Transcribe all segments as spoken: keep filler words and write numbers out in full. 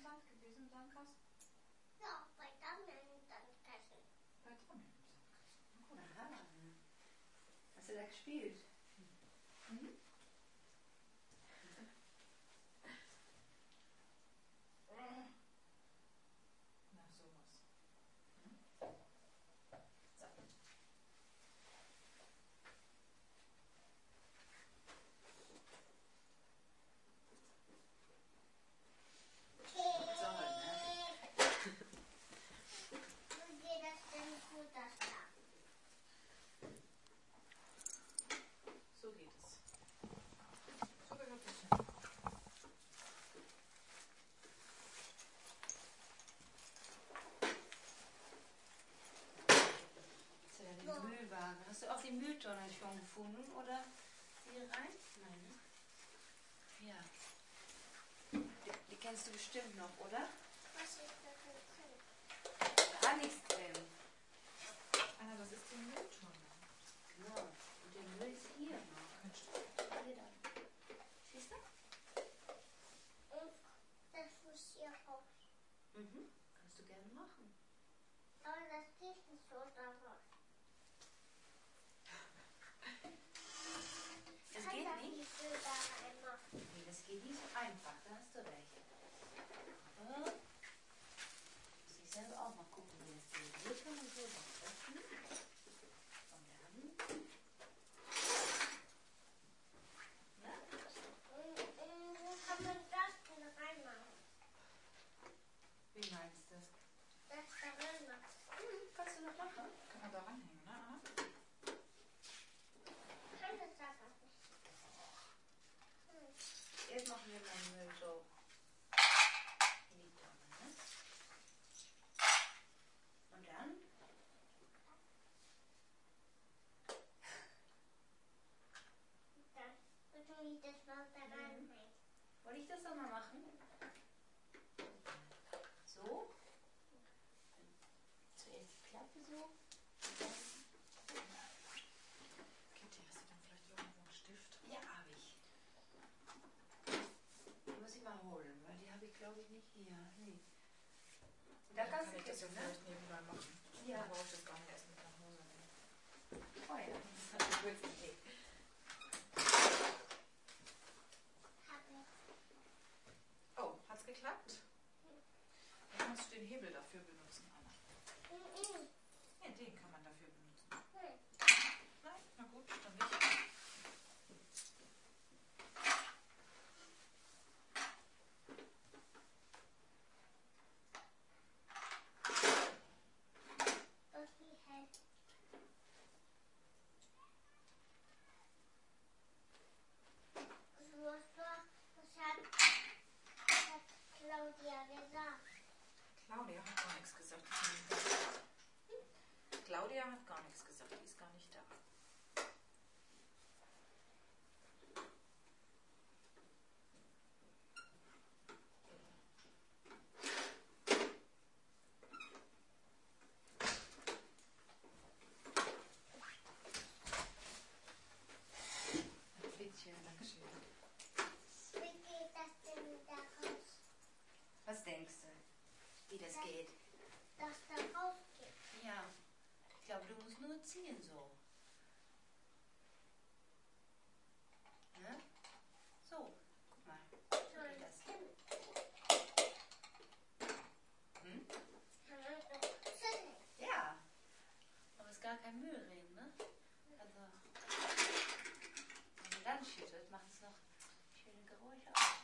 Sand gewesen im Sandkasten? Ja, bei Damian im Sandkasten. Bei Damian im Sandkasten. Aha. Hast du da gespielt? Mhm. Na, sowas. Hm? So. So, ne? Wie geht das denn gut, das da? So geht es. So gehört es hin. Ist ja den Müllwagen. Hast du auch die Mülltonne schon gefunden oder hier rein? Nein, ne? Ja. Die, die kennst du bestimmt noch, oder? Was ist da drin? Gar nichts drin. Anna, das ist die Mülltonne. Genau. Und der Müll ist hier noch. Mensch, Hier dann. Siehst du? Und das muss hier raus. Mhm. Kannst du gerne machen. Aber das geht nicht so daraus. Das Kann geht das nicht? nicht so da reinmachen? Nee, das geht nicht so einfach. Da hast du recht. Aber muss ich selber auch mal gucken, wie das geht. Hier kann man so draufsetzen. Und dann. Na? Und, und wo kann man das denn reinmachen? Wie meinst du das? Das da reinmachen. Hm, kannst du noch machen? kann man da ranhängen, ne, Anna? Kann das aber nicht. Hm. Jetzt machen wir mal Müll so in die Tonne, ne? Und dann? Dann tue ich das mal da rein. Soll ich das auch mal machen? So. Zuerst die Klappe so. Und dann. Kitty, hast du denn vielleicht irgendwo einen Stift? Ja, habe ich. Die muss ich mal holen, weil die habe ich glaube ich nicht hier. Nee. Da Dann kannst kann du ich das ja kippen, ne? vielleicht nebenbei machen. Ja. Dann brauche ich das gar nicht erst mit nach Hause nehmen. Oh ja, das ist eine gute Idee. Hab ich. Oh, hat's geklappt? Dann kannst du den Hebel dafür benutzen, Anna. Mhm. Ja, den kann man dafür benutzen. Hm. Nein? Na gut, dann nicht. Und wie hell. Was, was hat, hat Claudia gesagt? Claudia hat gar nichts gesagt. Claudia hat gar nichts gesagt, die ist gar nicht da. Bitte. Dankeschön. Wie geht das denn da raus? Was denkst du, wie das geht? Dass da rausgeht. Ja, ich glaube, du musst nur ziehen so. Ne? So, guck mal. So Soll geht das das. hin? Hm? Kann man doch schütteln. Ja, aber es ist gar kein Müll drin, ne? Also, wenn man dann schüttelt, macht es noch schöne Geräusche auch.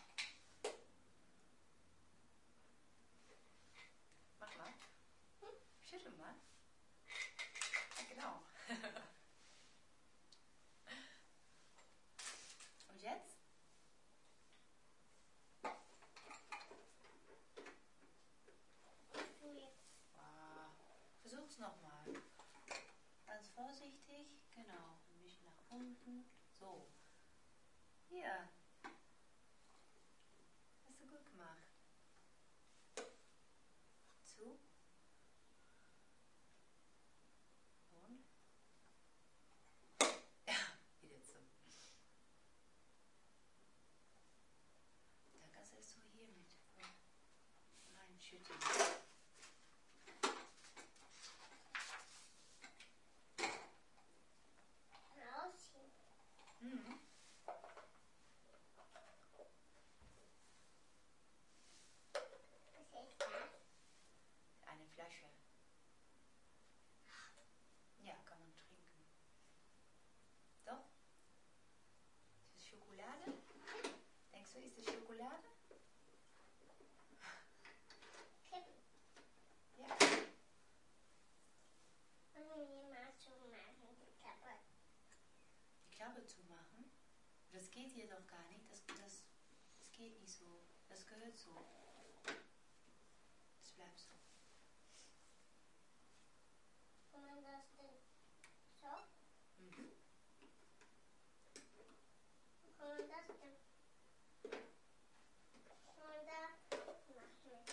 Mach mal. Schüttel mal. Ja, genau. Und jetzt? Du jetzt. Ah, versuch's nochmal. Ganz vorsichtig. Genau. Ein bisschen nach unten. So. Hier. Hast du gut gemacht. Zu. Und? Ja, wieder zu. Dann kannst du es so hier mit. geht hier doch gar nicht. Das, das, das geht nicht so. Das gehört so. Das bleibt so. Kann man das denn so? Mhm. Kann man das denn? Kann man da machen?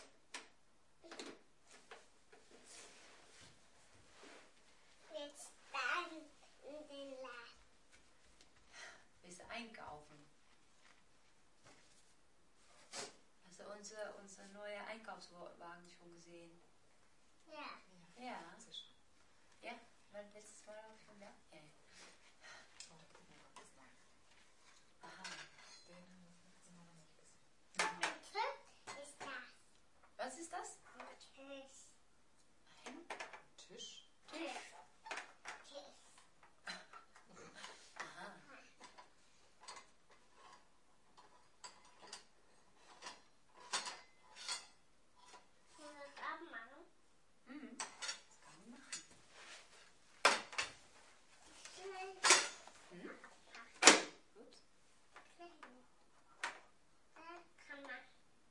Jetzt dann in den Laden. Willst du einkaufen? Hast du unser, unser neuer Einkaufswagen schon gesehen? Ja. Ja. Sicher. Ja? War letztes Mal auch schon da? Ja. Oh, da gucken wir mal das rein. Aha. Den haben wir noch nicht gesehen. Ein Tisch ist das. Was ist das? Ein Tisch. Ein Tisch. Tisch. Tisch. Aha. Kann man das abmachen? Mhm. Das kann man machen. Klein. Mhm. Gut. Klein. Da kann man.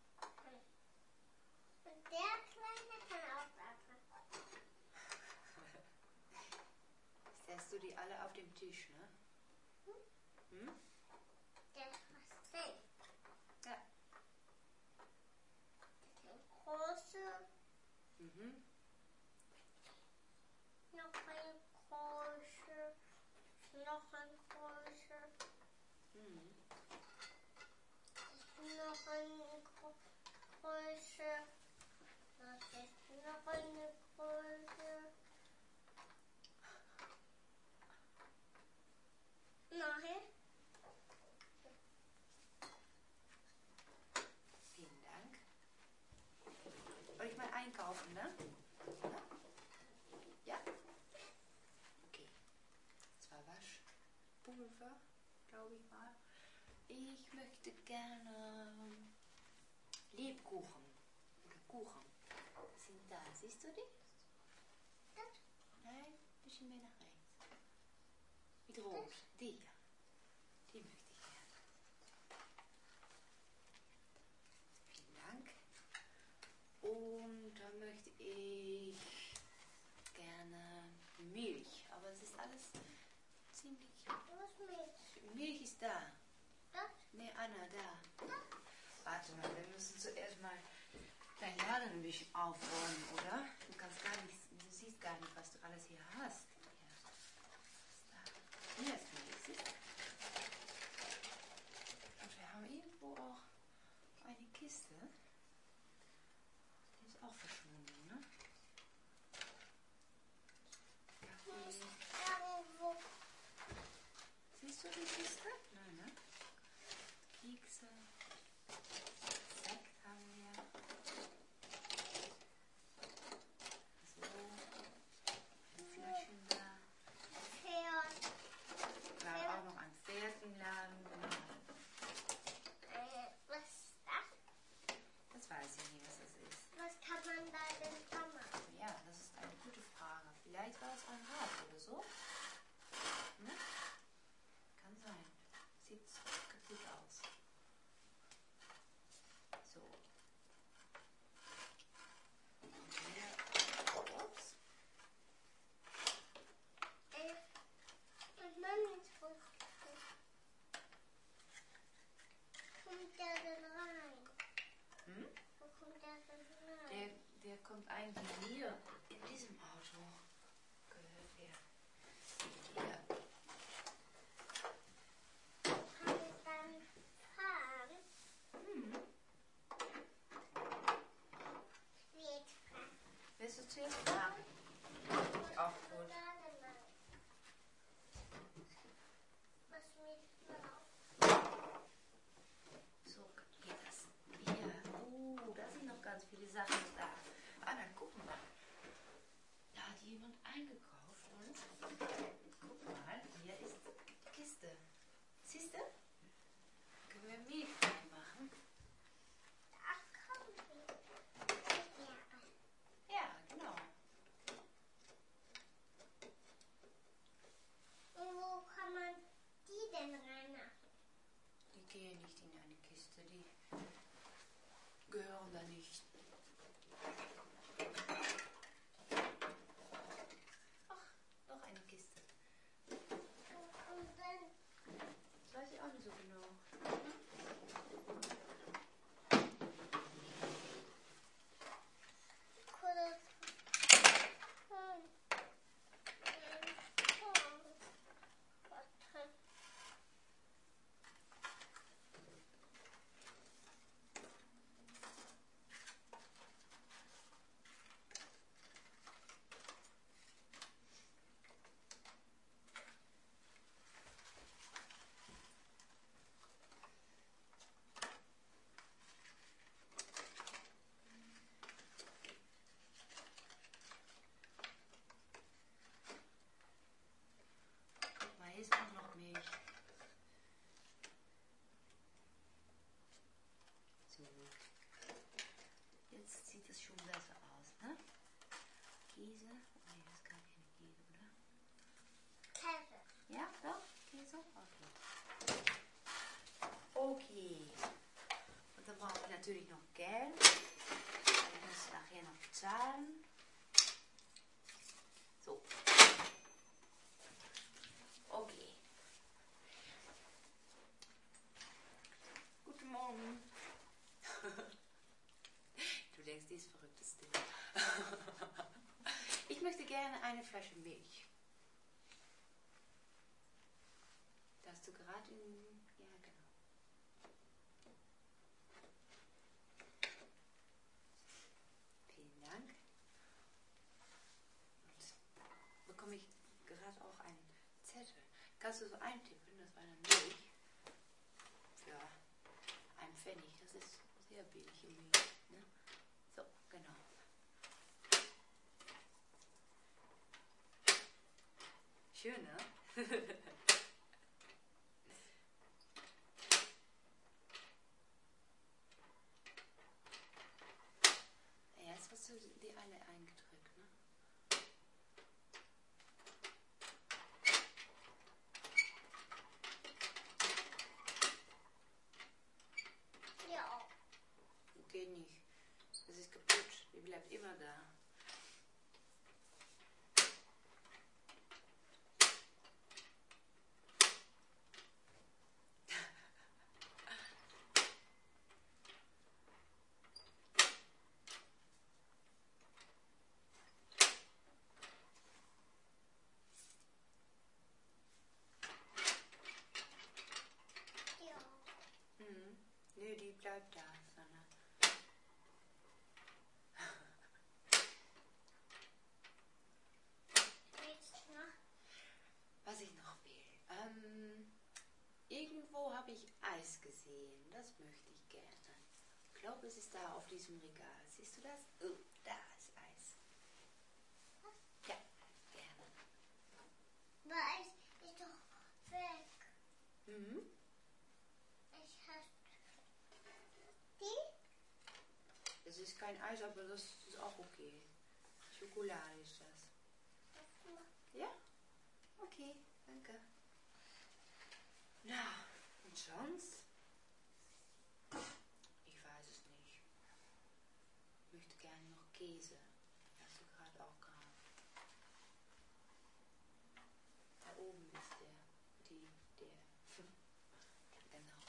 Und der Kleine kann auch abmachen. Stellst du die alle auf dem Tisch, ne? Hm? Der ist was drin. Ja. Der große, Mhm. noch ein große, noch ein große, Mhm. noch eine gro große, das ist noch eine große. Nein. Vielen Dank. Soll ich mal einkaufen, ne? Ja? Ja? Okay. Das war Waschpulver, glaube ich mal. Ich möchte gerne Lebkuchen oder Kuchen. Sind da. Siehst du die? Nein, ein bisschen mehr nach rechts. Mit Rot. Die, ja. Die möchte ich gerne. Vielen Dank. Und dann möchte ich gerne Milch. Aber es ist alles ziemlich... Wo ist Milch? Milch ist da. Das? Nee, Anna, da. Warte mal, wir müssen zuerst mal dein Laden ein bisschen aufräumen, oder? Du kannst gar nicht, du siehst gar nicht, was du alles hier hast. Hier, hier ist Milch, siehst du? Und wir haben irgendwo auch eine Kiste. Die ist auch verschwunden, ne? Muss Okay. irgendwo. Siehst du die Kiste? Nein, ne? Kekse. Sekt haben wir. So. Ein Fläschchen da. Pferd. Wir haben auch noch ein Pferd im Laden. Äh, was ist das? Das weiß ich nicht, was das ist. Was kann man da denn dran machen? Ja, das ist eine gute Frage. Vielleicht war es ein Rad oder so. Ne? Kann sein. Sieht kaputt aus. So. Und hier. Ups. Äh, und dann ist wo kommt der denn rein? Hm? Wo kommt der denn rein? Der, der kommt eigentlich hier in diesem Auto. Gehört er. Hier. Kann ich dann fahren? Hm. Ich will jetzt fahren. Willst du zuerst fahren? Auch gut. Was willst du noch? So geht das. Hier. Oh, da sind noch ganz viele Sachen da. Ah, dann gucken wir. Da hat jemand eingekauft und guck mal, hier ist die Kiste. Siehst du? Können wir Milch reinmachen? Ach komm, ja. Ja, genau. Und wo kann man die denn reinmachen? schon besser aus, ne? Käse? Oh nee, das ist gar keine Käse, oder? Käse. Ja, doch? Käse? Okay. Okay. Und dann brauche ich natürlich noch Geld. Ich muss nachher noch bezahlen. So. Okay. Guten Morgen. Du denkst, die ist verrücktes Ding. Ich möchte gerne eine Flasche Milch. Da hast du gerade in... Ja, genau. Vielen Dank. Und bekomme ich gerade auch einen Zettel. Kannst du so eintippen, das war eine Milch. Für einen Pfennig. Das ist sehr billige Milch. Ne? So, genau. Schön, ne? Ja, jetzt hast du die alle eingedrückt, ne? Ja. Geht nicht. Das ist kaputt. Die bleibt immer da. Ja. Mhm. Nö, die bleibt da, Sanna. Willst du noch? Was ich noch will. Ähm, irgendwo habe ich Eis gesehen. Das möchte ich gerne. Ich glaube, es ist da auf diesem Regal. Siehst du das? Oh, da ist Eis. Ja, gerne. Aber es ist doch weg. Mhm. Ich habe die. Das ist kein Eis, aber das ist auch okay. Schokolade ist das. Ja? Okay, danke. Na, und sonst? Ich weiß es nicht. Ich möchte gerne noch Käse. Hast du gerade auch gehabt. Da oben ist der. Die, der. Genau.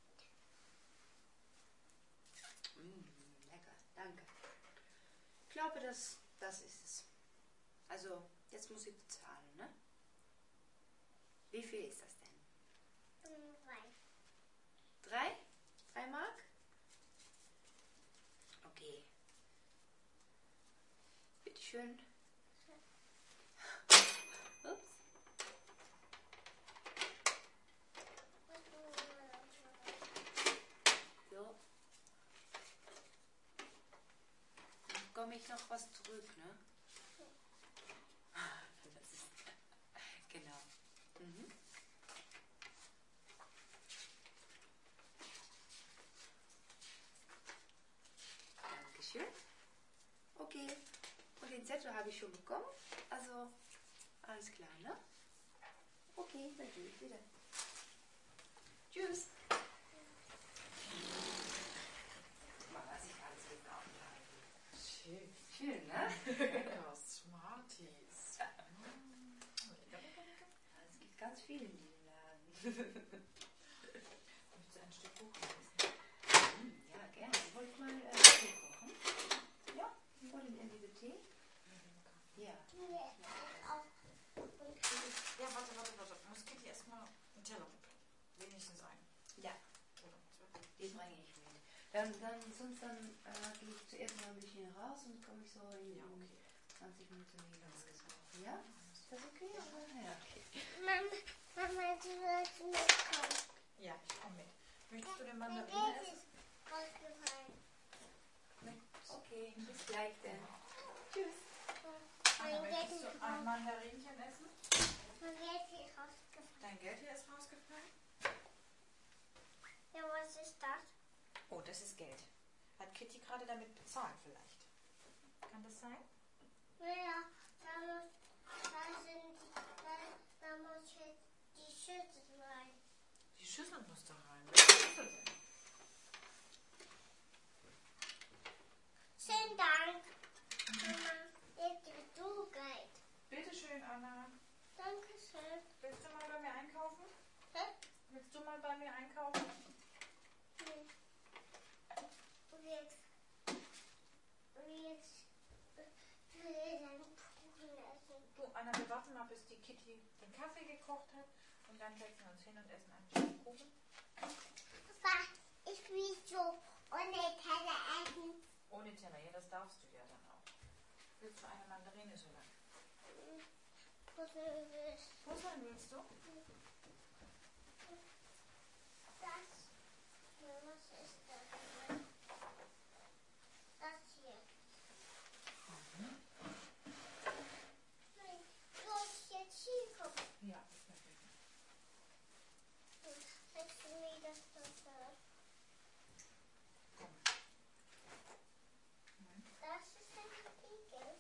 Mm, lecker, danke. Ich glaube, das, das ist es. Also, jetzt muss ich bezahlen, ne? Wie viel ist das denn? Drei. Drei? Drei Mark? Okay. Bitteschön. Ups. So. Dann bekomme ich noch was zurück, ne? Das ist, genau. Mhm. Dankeschön. Okay. Und den Zettel habe ich schon bekommen. Also, alles klar, ne? Okay, dann gehe ich wieder. Tschüss. Guck mal, was ich alles gekauft habe. Schön. Schön, ne? Lecker, Smarties. Mm, lecker, lecker, lecker. Es gibt ganz viel in diesem Laden. Möchtest du ein Stück Kuchen essen? Hm, ja, gerne. Wollt ihr mal äh, Tee kochen? Ja? Wollt ihr irgendwie Tee? Ja. Ja, warte, warte, warte. Muss Kitty erstmal einen Teller mitbringen? Wenigstens einen. Ja, Oder zwei. die bringe ich mit. Dann, dann, sonst dann äh, gehe ich zuerst mal ein bisschen raus und komme ich so in Ja, okay. zwanzig Minuten wieder. Ja? Ist das okay? Oder? Ja, okay. Mama, Mama, du sollst mitkommen. Ja, ich komme mit. Möchtest du den Mein Mandarinen Geld essen? ist rausgefallen. Okay, bis gleich dann. Tschüss. Anna, Mein Geld möchtest ist du ein rausgefallen. Mandarinchen essen? Mein Geld ist rausgefallen. Dein Geld hier ist rausgefallen? Ja, was ist das? Oh, das ist Geld. Hat Kitty gerade damit bezahlt vielleicht? das sein? Ja, da muss, da sind, da, da muss jetzt die Schüssel rein. Die Schüssel muss da rein. Welche Schüssel denn? Schönen Dank. Mama, jetzt bist du Geld. Bitte schön, Anna. Dankeschön. Willst du mal bei mir einkaufen? Hä? Willst du mal bei mir einkaufen? Nee. Und jetzt, und jetzt will ich einen Kuchen essen. Du, Anna, wir warten mal, bis die Kitty den Kaffee gekocht hat. Und dann setzen wir uns hin und essen einen schönen Kuchen. Papa, ich will so ohne Teller essen. Ohne Teller, ja, das darfst du ja dann auch. Willst du eine Mandarine so lang? Was ist Puzzeln willst du? das? Was ist das? Das hier. Nein, du hast jetzt hier kommen. Ja, perfekt. Willst du mir das Wasser? Komm. Nein. Das ist ein Kapitel.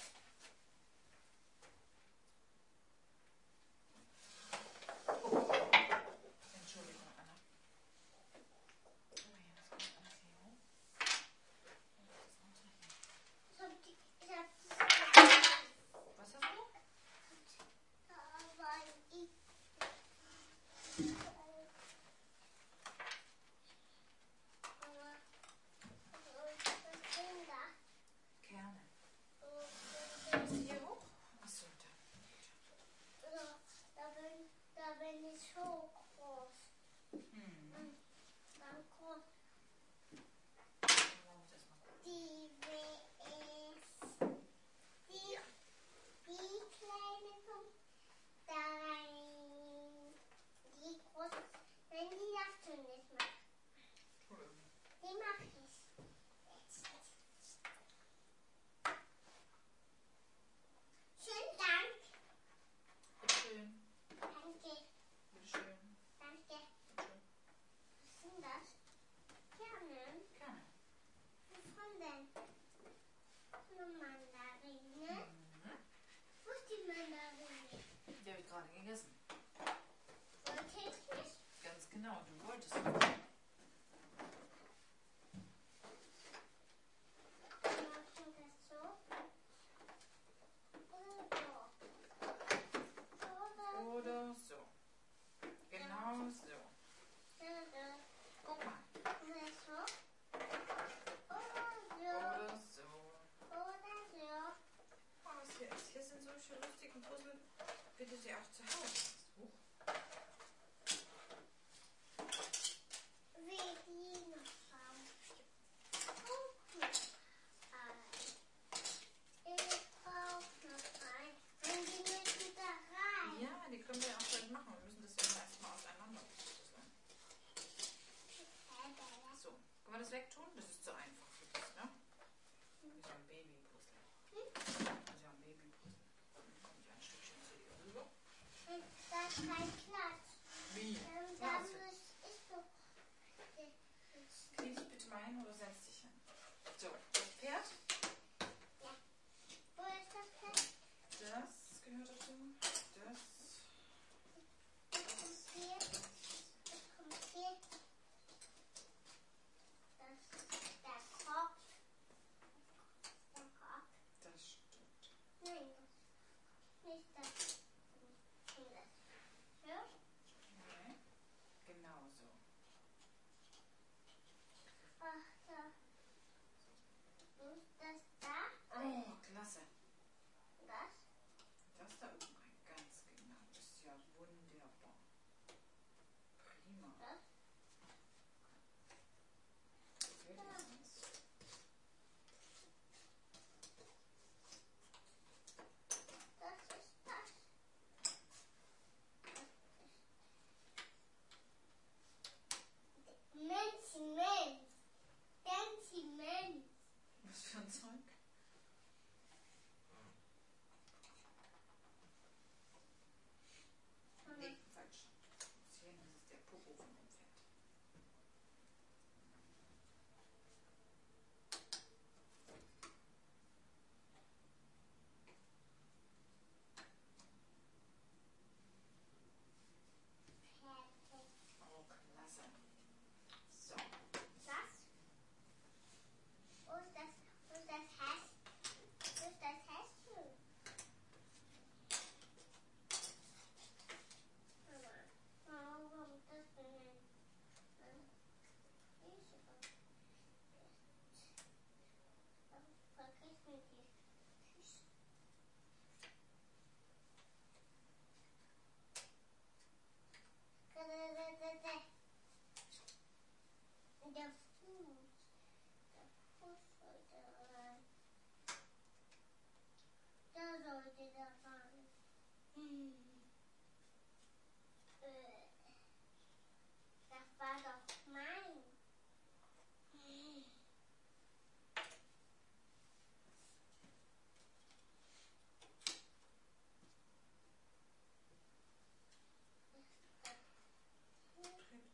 Entschuldigung, Anna. Oh ja, das kommt alles hier hoch. Und das ist runter hier. Ich hab die, ich hab das. Was hast du? Aber ich. Aber. Was sind da? Kerne. Und, Was ist hier hoch? Achso, da. Da, da, bin, da bin ich so groß. Hm. Dann kommt Dann machen wir das mal gut. die W S. Die, die kleine kommt da rein. Die große. Wenn die darfst du nicht machen. Die mach ich jetzt. Schönen Dank. Bitte schön. Danke. Bitte schön. Danke. Bitte schön. Was sind das? Kernen? Kerne. Wovon denn? Eine Mandarine. Mhm. Wo ist die Mandarine? Die habe ich gerade gegessen. Wollte ich nicht. Ganz genau, du wolltest. Machen das so. Oder so. Oder Oder so. Genau so. oder Guck mal. oder so. Oder so. Oder so. Oder so. Oh, was hier ist. Hier sind solche lustigen Puzzle, wie du sie auch zu Hause hast. Huch. Wie die noch haben. Guck mal. Ich brauche noch ein. Und die müssen da rein. Ja, die können wir ja auch gleich machen. Wir müssen das immer erstmal auseinander puzzeln. So, können wir das wegtun? Das ist zu einfach für dich, ne? Wie so ein Babypuzzle. Wie so ein Babypuzzle. Dann komme ich ein Stückchen zu dir rüber. Da ist kein Platz. Wie? Ähm, Ja, Da so. muss ich doch. Knie dich bitte mal hin oder setz dich hin. So, das Pferd, Wo ist das Platz? das gehört dazu. Das, Das kommt hier. Das kommt hier. Das ist der Kopf. Der Kopf. das stimmt. Nein, das nicht das. Und das. So. Okay. Genau so. Ach, da. der Fuß. Der Fuß sollte rein. Da sollte der rein. Hm. Äh. Das war doch mein. Hm. Drehen.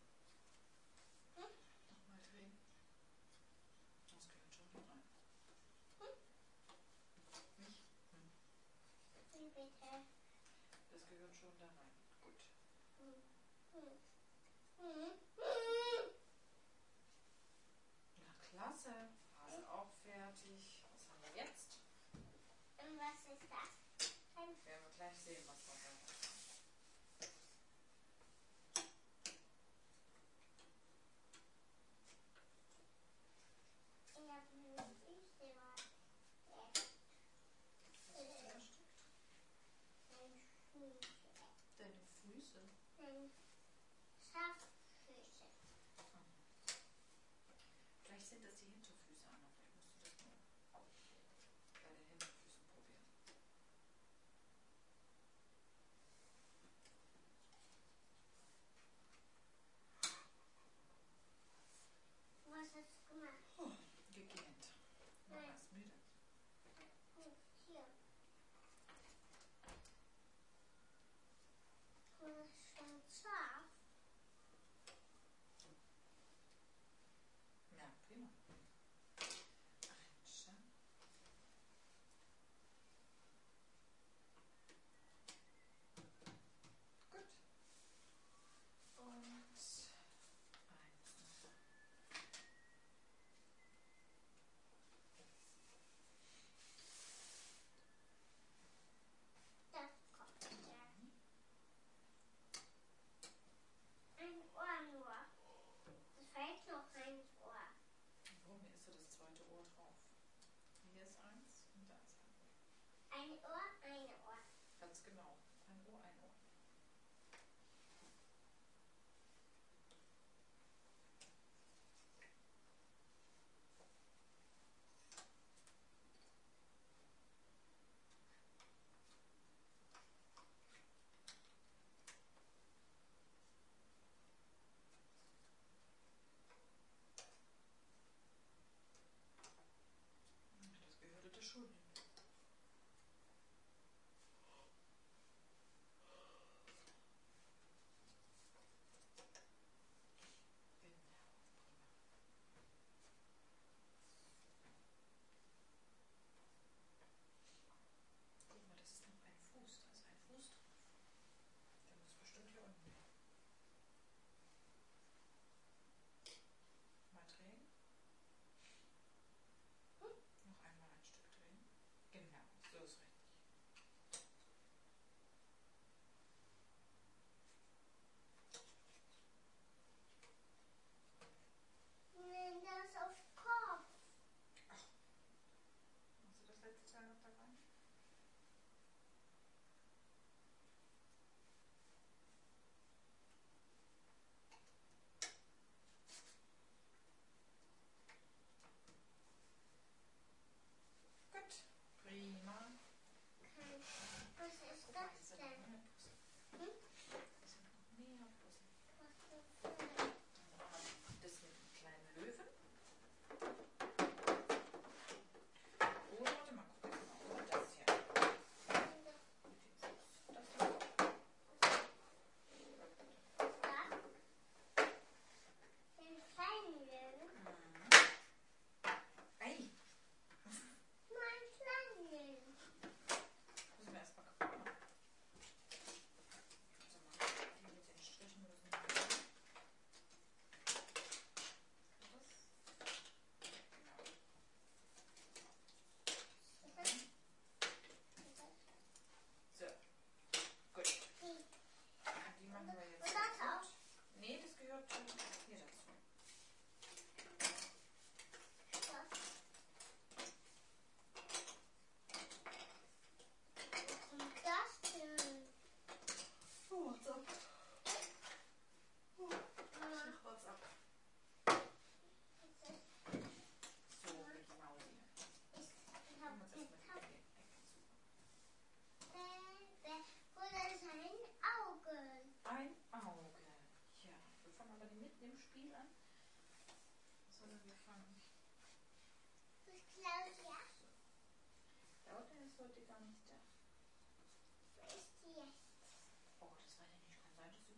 Nochmal drehen. Das gehört schon da rein. Nicht? Hm. Wie bitte? Das gehört schon da rein. Gut. Hm. Hm. Hm. Na klasse. Hase auch fertig. Was haben wir jetzt? Und was ist das? Ein Werden wir gleich sehen, was wir da haben. Ich habe eine Füße was. Was hast du versteckt? Ein Füße. Deine Füße. Ein Schaffüße. Vielleicht sind das die Hinterfüße, Anna. Vielleicht musst du das nur bei den Hinterfüßen probieren. Was hast du gemacht? Oh, gegähnt. Mama Nein. ist müde. Hm, hier. Das ist schon scharf. Ja, prima. Einschauen. Gut. Und eins. Das kommt ja. Ein Ohr nur. Es fällt noch ein Ohr. Warum? Hier ist so das zweite Ohr drauf. Hier ist eins und da ist ein Ohr. Ein Ohr, ein Ohr. Ganz genau. Ein Ohr, ein Ohr. Das gehörte der Schule hin. Genau. Guck mal, das ist noch ein Fuß. Da ist ein Fuß drauf. Der muss bestimmt hier unten hin. Mal drehen. Noch einmal ein Stück drehen.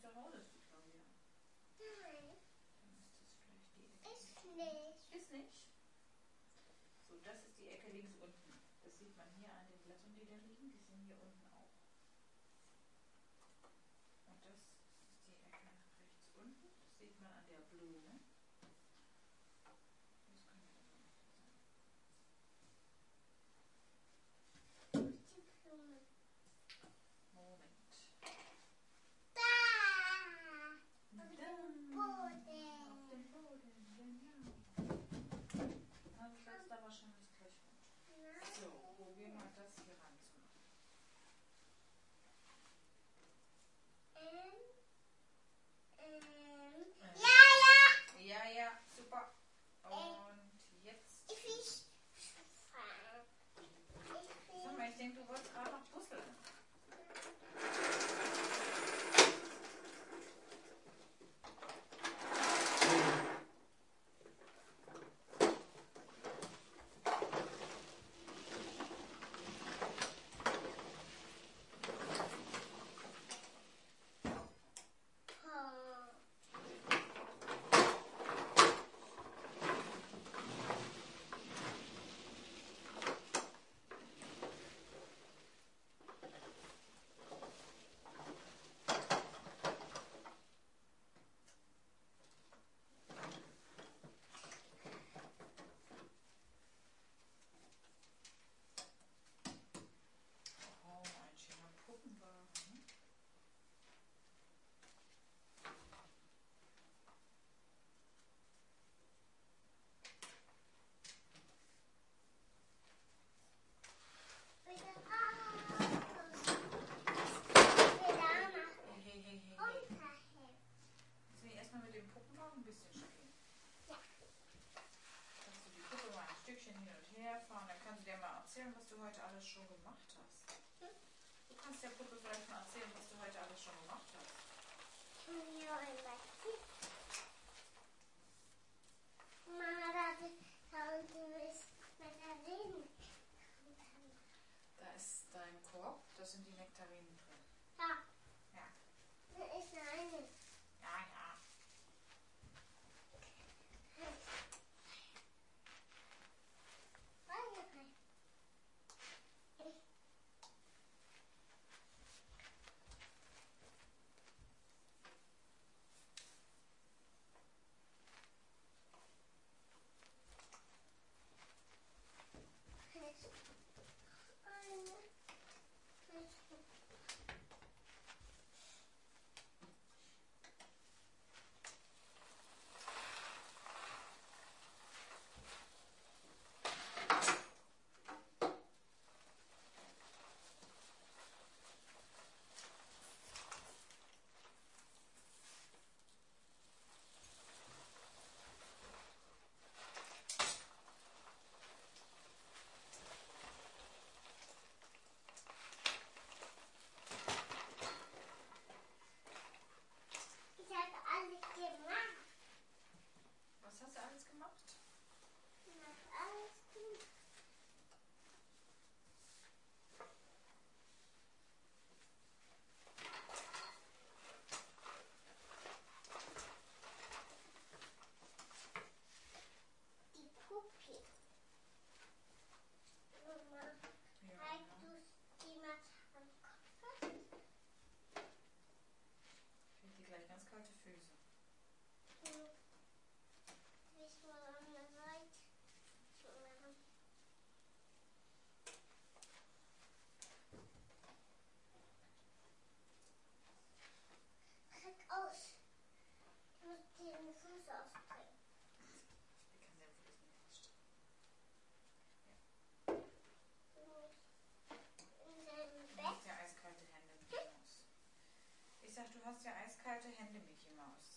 zu Hause ist, Claudia. Nein, Dann ist das vielleicht die Ecke. ist nicht. Ist nicht? So, das ist die Ecke links unten. Das sieht man hier an den Blättern, die da liegen. Die sind hier unten auch. Und das ist die Ecke rechts unten. Das sieht man an der Blume. Das könnte also noch hier sein. Die Blume. Moment. Da! Auf dem Boden. Auf dem Boden, genau. Na, du fällst da wahrscheinlich gleich runter. So, probier mal das hier ranzumachen. Ähm, ähm, ja, ja. Ja, ja, super. Und jetzt. Ich will fahren. Ich will. Sag mal, ich denke, du wolltest gerade noch puzzeln. Oh, ein schöner Puppenwagen. Bitte raus. Bitte Hey, hey, hey, hey, hey. unterhalb. Müssen wir erstmal mit dem Puppenwagen ein bisschen spielen? Ja. Kannst du die Puppe mal ein Stückchen hin und her fahren? Dann kannst du dir mal erzählen, was du heute alles schon gemacht hast. Du kannst der Puppe vielleicht mal erzählen, was du heute alles schon gemacht hast. Ja, ein Beispiel. Mama, da haben wir es mit der Reden. Da ist dein Korb, da sind die Nektarinen drin. Ja, Ja. da ist eine. Ja, ja. Ich habe alles gemacht. Was hast du alles gemacht? Ich habe alles gemacht. Die Puppe. Mama, Ja. halt du die mal am Kopf fest? Kriegt die gleich ganz kalte Füße. Hm. Ich mal an der Seite machen. Krieg aus. Ich muss den Fuß ausbringen. Die kann den Fuß nicht ausstrecken. Du musst in deinem Du Bett. hast ja eiskalte Hände, Mickey Maus. Ich sag, du hast ja eiskalte Hände, Mickey Maus.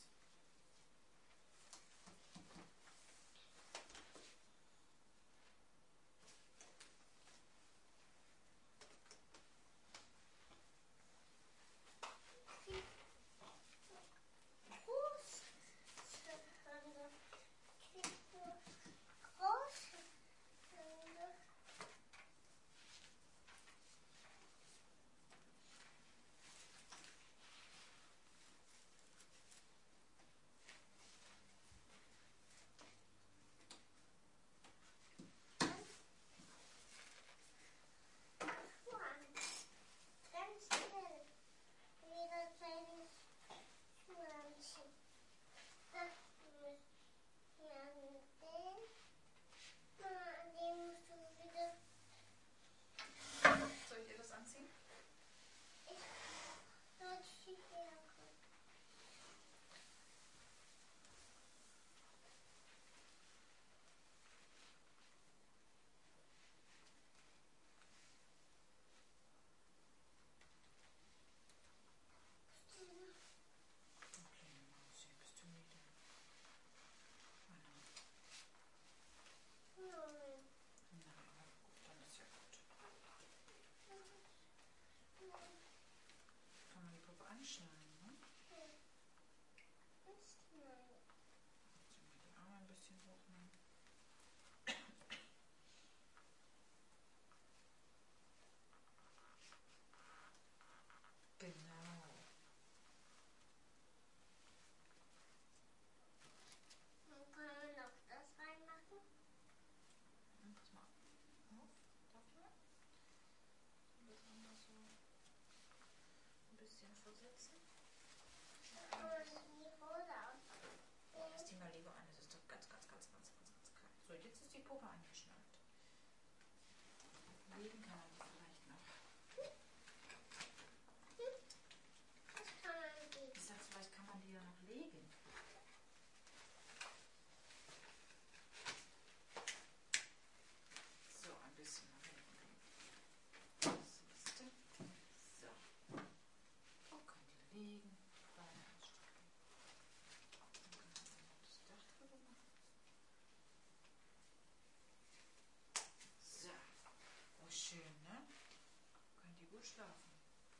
gut schlafen.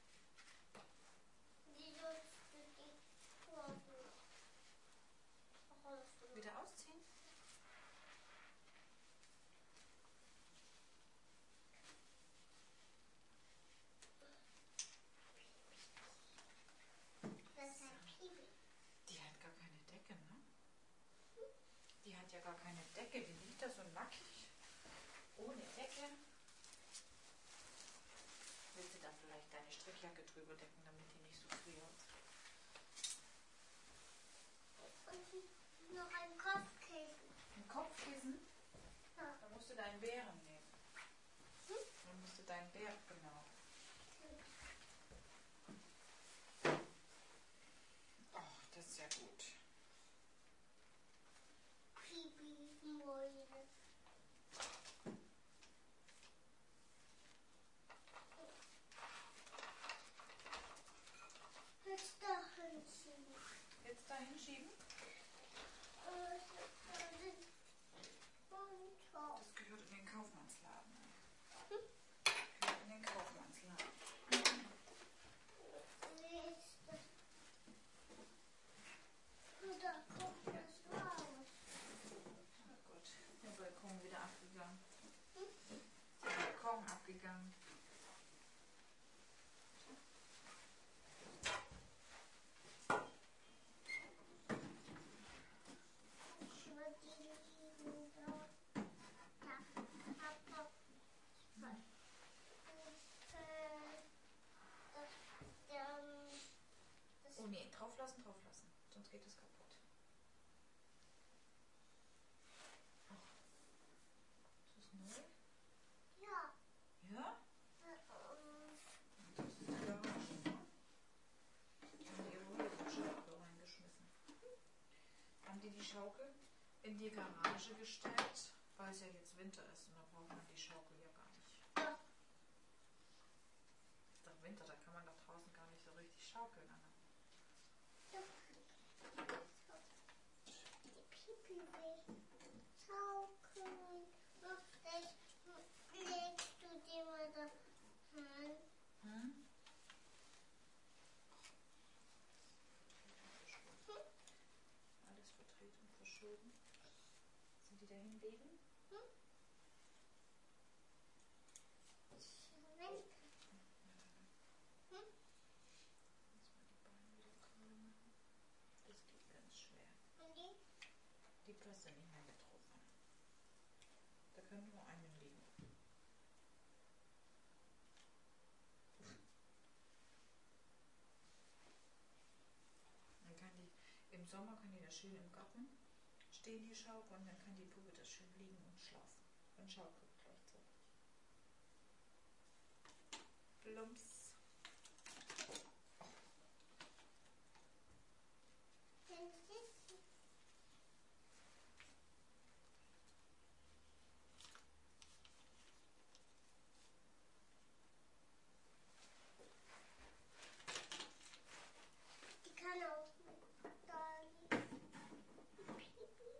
Wie sollst du die Kurven rausnehmen? Wieder ausziehen? Das ist ein Pipi. Die hat gar keine Decke, ne? Die hat ja gar keine Decke. Die liegt da so nackig. Ohne Decke. Willst du da vielleicht deine Strickjacke drüber decken, damit die nicht so friert? Und noch ein Kopfkissen. Ein Kopfkissen? Ja. Da musst du deinen Bären nehmen. Hm? Dann musst du deinen Bär, genau. Oh, das ist ja gut. Pipi, Mäule. Jetzt da hinschieben. Jetzt da hinschieben? Äh, und auf. Das gehört in den Kaufmannsladen. Hm? Gehört in den Kaufmannsladen. Nächste. Und da kommt das raus. Oh Gott, der Balkon wieder abgegangen. Hm? Der Balkon abgegangen. Ich würde die liegen da. Da, Papa. Und, äh, das, ähm, das Oh nee, drauf lassen, drauf lassen. Sonst geht es kaputt. Ach, ist das neu? ja. Ja? Ähm, Das ist die Garage, ne? Haben die irgendwo hier so eine Schaukel reingeschmissen. Haben die die Schaukel in die Garage gestellt, weil es ja jetzt Winter ist und da braucht man die Schaukel ja gar nicht. Ja. Ist doch Winter, da kann man doch draußen gar nicht so richtig schaukeln, Anna. die Pipi will schaukeln. Und das legst du dir mal da hin. Hm? Alles verdreht und verschoben. Sind die da hinlegen? Hm? Schwenken. Hm? Muss man die Beine wieder gerade machen. Das geht ganz schwer. Und die? Die passt ja nicht mehr mit drauf an. Da können nur einen liegen. Dann kann die, im Sommer kann die da schön im Garten stehen, die Schaukel, und dann kann die Puppe da schön liegen und schlafen. Und schaukelt gleichzeitig. Plumps. Dann sitzen. Die kann auch mit da liegen. Pipi.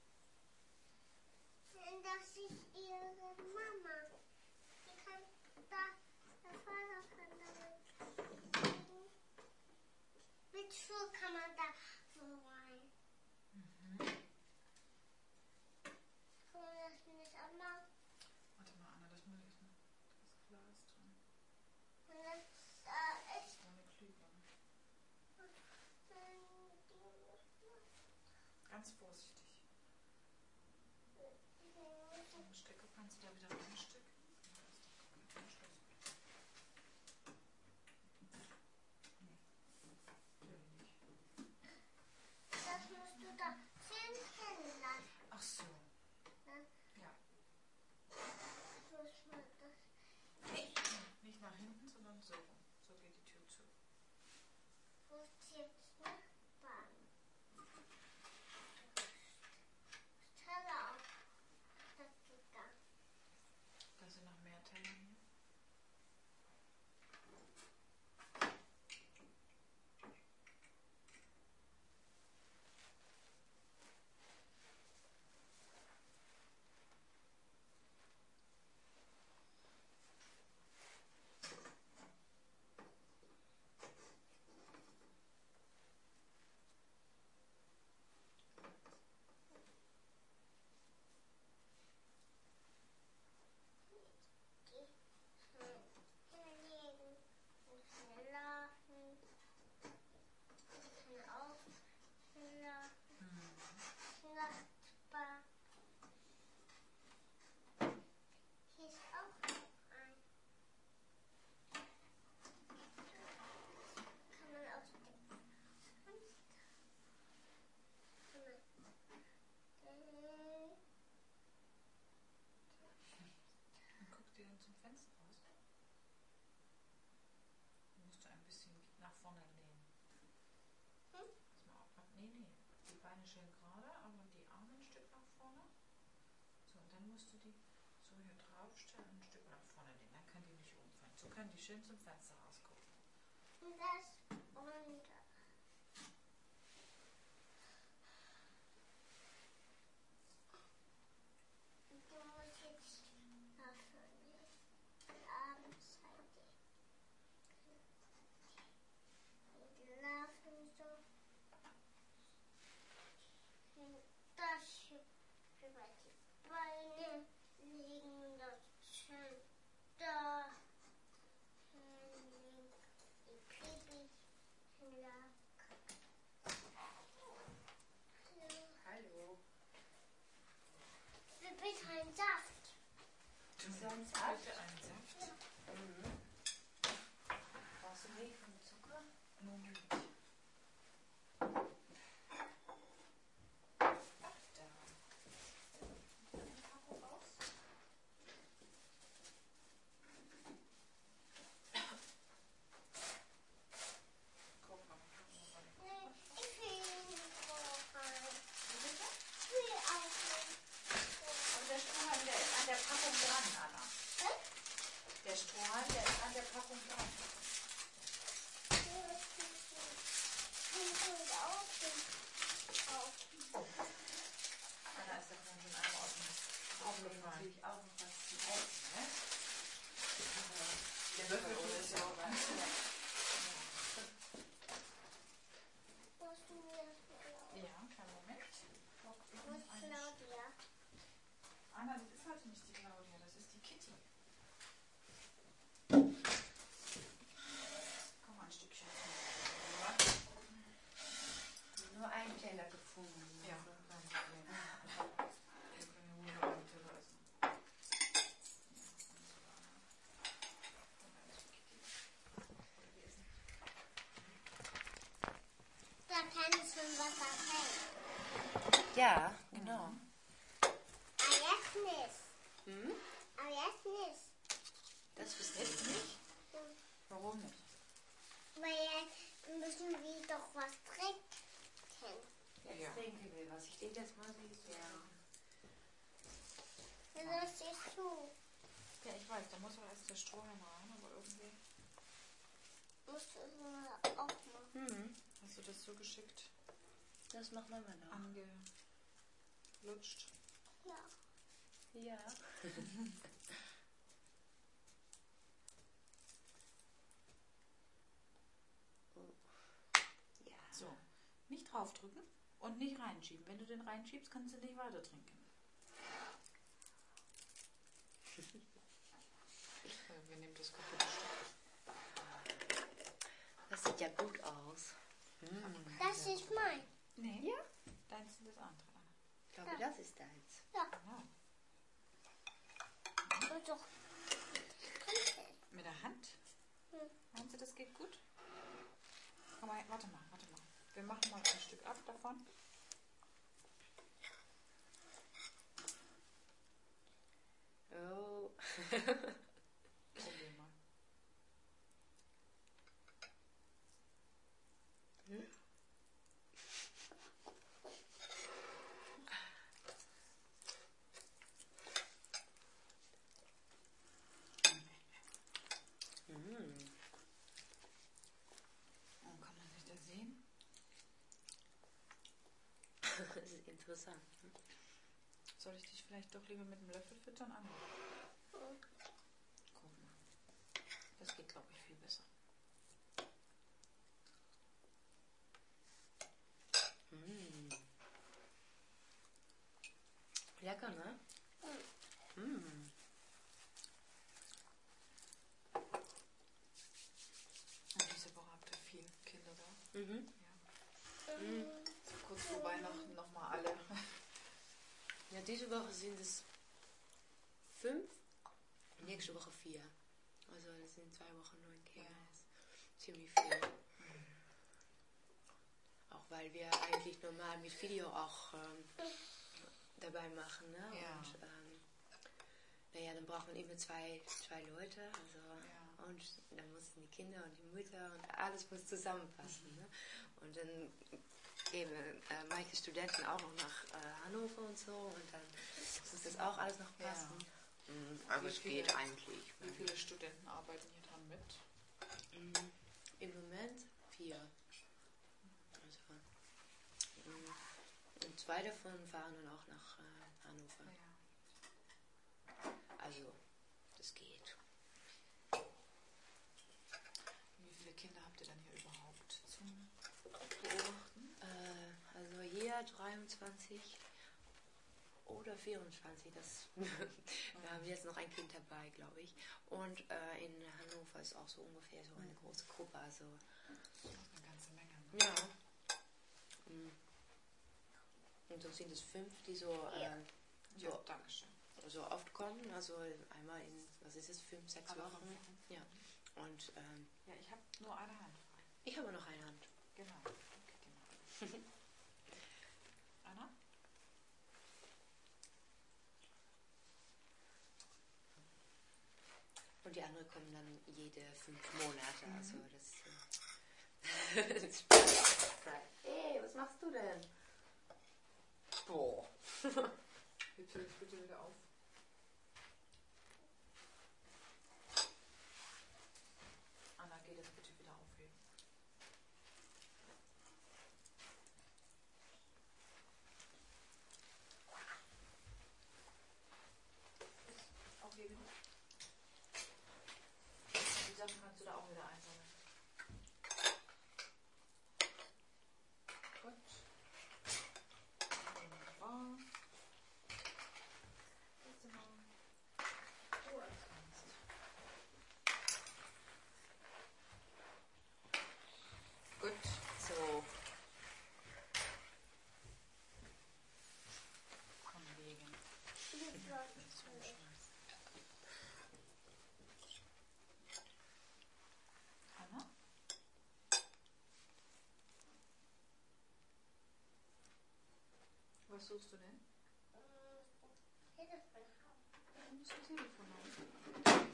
Und das ist ihre Mama. Die kann da, der Vater kann da liegen. Mit Schuh kann man da so rein. Mhm. Kann man das nicht anmachen? Warte mal, Anna, das muss ich noch. Da ist Glas drin. Und dann, da ist Ohne Klüber. dann Ganz vorsichtig. die, Den Stecker kannst du da wieder reinstecken. Da ist doch gar kein Schlüssel. Nee, natürlich nicht. das musst du da zünden lassen. Ach so. Ne? Ja. Muss man das. Nicht, nicht nach hinten, sondern so rum. So geht die Tür zu. Wo ist jetzt Nachbarn? Stelle auf das gegangen. schön gerade, aber die Arme ein Stück nach vorne. So, und dann musst du die so hier draufstellen und ein Stück nach vorne legen. Dann können die nicht umfallen. So können die schön zum Fenster rausgucken. Und das runter. Du musst jetzt aufhören. Die Abendseite. Die laufen so. Das hier über die Beine liegen das schön da. Die Pipi lag. Hallo. Wir bitte einen Saft. Du So ein willst Saft? bitte einen Saft? Mhm. Brauchst du Milch und Zucker? Nur Milch. Ach, da. Eine Packung raus. Guck mal, guck mal, warte. Nee, ich will nicht rein. Wie bitte? Ich will auch nicht. Aber der Strohhalm, der ist an der Packung dran, Anna. Was? Der Strohhalm, der ist an der Packung dran. Anna ist davon schon einmal aus dem Auch noch aufgefallen. natürlich auch noch was zum Essen, ne? Der Würfel ist ja auch rein. Ja, kein Moment. Guck, ich Wo muss ist einen- Claudia? Anna, das ist heute nicht die Claudia, das ist die Kitty. Komm mal ein Stückchen. Nur einen Teller gefunden. Ja, Also. kein Problem. Wir können ja wohl noch einen Teller essen. Da kann es schon was erkennen. Ja, genau. Aber jetzt nicht. Hm? Aber jetzt nicht. Das wüsste ich nicht. Warum nicht? Weil jetzt müssen wir doch was trinken. Jetzt Ja. trinken wir was. Ich lege das mal so Ja. Das ist so. Ja, ich weiß, da muss auch erst der Strohhalm rein, aber irgendwie Musst du es mal aufmachen. Mhm. hast du das so geschickt Das machen wir mal noch. angelutscht. Ja. Ja. Ja. So, nicht draufdrücken und nicht reinschieben. Wenn du den reinschiebst, kannst du nicht weiter trinken. Äh, Wir nehmen das kaputte Stück. Das sieht ja gut aus. Mhm. Das ist mein. Nee, Ja. deins ist das andere. Anna. Ich glaube, das ist deins. Ja. Genau. Und doch. Trinken. Mit der Hand? Hm. Meinst du, das geht gut? Komm mal, warte mal, warte mal. Wir machen mal ein Stück ab davon. Oh. Probier mal. Hm? Mhm. Oh, kann man sich das sehen? Das ist interessant. ne? Soll ich dich vielleicht doch lieber mit dem Löffel füttern? Anna? Guck mal. Das geht, glaube ich, viel besser. Mhm. Lecker, ne? Mhm. Und diese Woche habt ihr viel Kinder da. Mhm. Ja. Mhm. So kurz vor Weihnachten nochmal alle. Ja, diese Woche sind es fünf, nächste Woche vier. Also das sind zwei Wochen neun Kinder. Ja. Das ist ziemlich viel. Auch weil wir eigentlich normal mit Video auch ähm, dabei machen. Ne? Ja. Und ähm, naja, dann braucht man immer zwei, zwei Leute. Also, Ja. Und dann mussten die Kinder und die Mutter und alles muss zusammenpassen. Ne? Und dann eben äh, manche Studenten auch noch nach äh, Hannover und so und dann muss das auch alles noch passen. Ja. Mhm, aber Wie es viele- geht eigentlich. Wie viele Studenten arbeiten hier dran mit? Mhm. Im Moment vier. Also, mhm. Und zwei davon fahren dann auch nach äh, Hannover. Ja. Also, das geht. Wie viele Kinder habt ihr dann hier überhaupt zum Beobachten? Äh, also hier dreiundzwanzig oder vierundzwanzig. Das wir haben jetzt noch ein Kind dabei, glaube ich. Und äh, in Hannover ist auch so ungefähr so eine große Gruppe. Also, Das ist eine ganze Menge. Ne? ja. Mhm. Und dann sind es fünf, die so, äh, Ja, so, danke schön. so oft kommen. Also einmal in, was ist es, fünf, sechs Alle Wochen. fünf Wochen. Ja. Und ähm, Ja, ich habe nur eine Hand frei. ich habe noch eine Hand. Genau. Okay, die mal. Anna? Und die anderen kommen dann jede fünf Monate. Mhm. Also das, äh, das ist Zeit. Hey, was machst du denn? Boah. Hebst du das bitte wieder auf? Anna, geh das bitte wieder aufheben. Aufheben. Die Sachen kannst du da auch wieder einsammeln. Gut. Wunderbar. Nächste Mal. Du als kannst. Gut. So. Von wegen. Anna? Was suchst du denn? Du musst ein Telefon haben.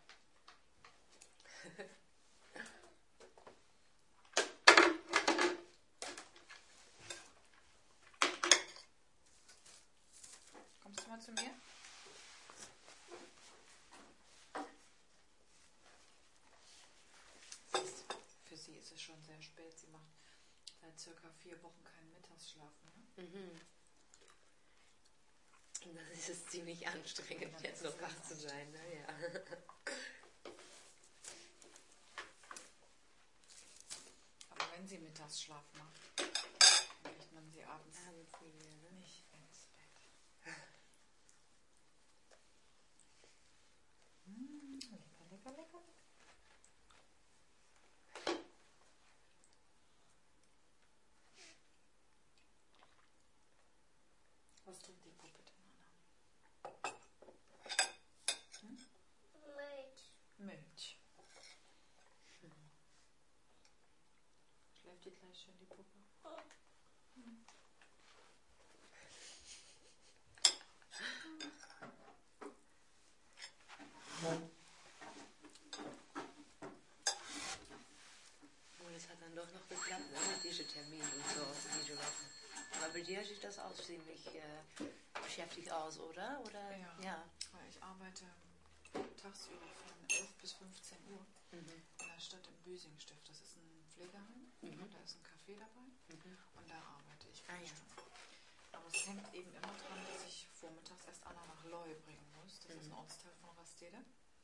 Kommst du mal zu mir? Siehst, für sie ist es schon sehr spät. Sie macht seit circa vier Wochen keinen Mittagsschlaf mehr. Mhm. Und dann ist es ziemlich anstrengend, Dann jetzt ist noch es wach zu sein. Ne? Ja. Aber wenn sie Mittagsschlaf macht, dann kriegt man sie abends Abends nicht mehr, ne? nicht ins Bett. Mm, lecker, lecker, lecker. Was trinkt die Puppe denn, Anna? Hm? Milch. Schläft die gleich schon, die Puppe? Hm. Und es hat dann doch noch geklappt, ne? Mit diesem Termin und so, diese Woche. Aber bei dir sieht das auch ziemlich äh, beschäftigt aus, oder? Oder? Ja. Ja. Weil ich arbeite tagsüber von elf bis fünfzehn Uhr Mhm. in der Stadt im Büsingstift. Das ist ein Pflegeheim. Mhm. Und da ist ein Café dabei. Mhm. Und da arbeite ich Ah, vier ja. Stunden. Aber es hängt eben immer dran, dass ich vormittags erst Anna nach Leu bringen muss. Das ist ein Mhm. Ortsteil von Rastede.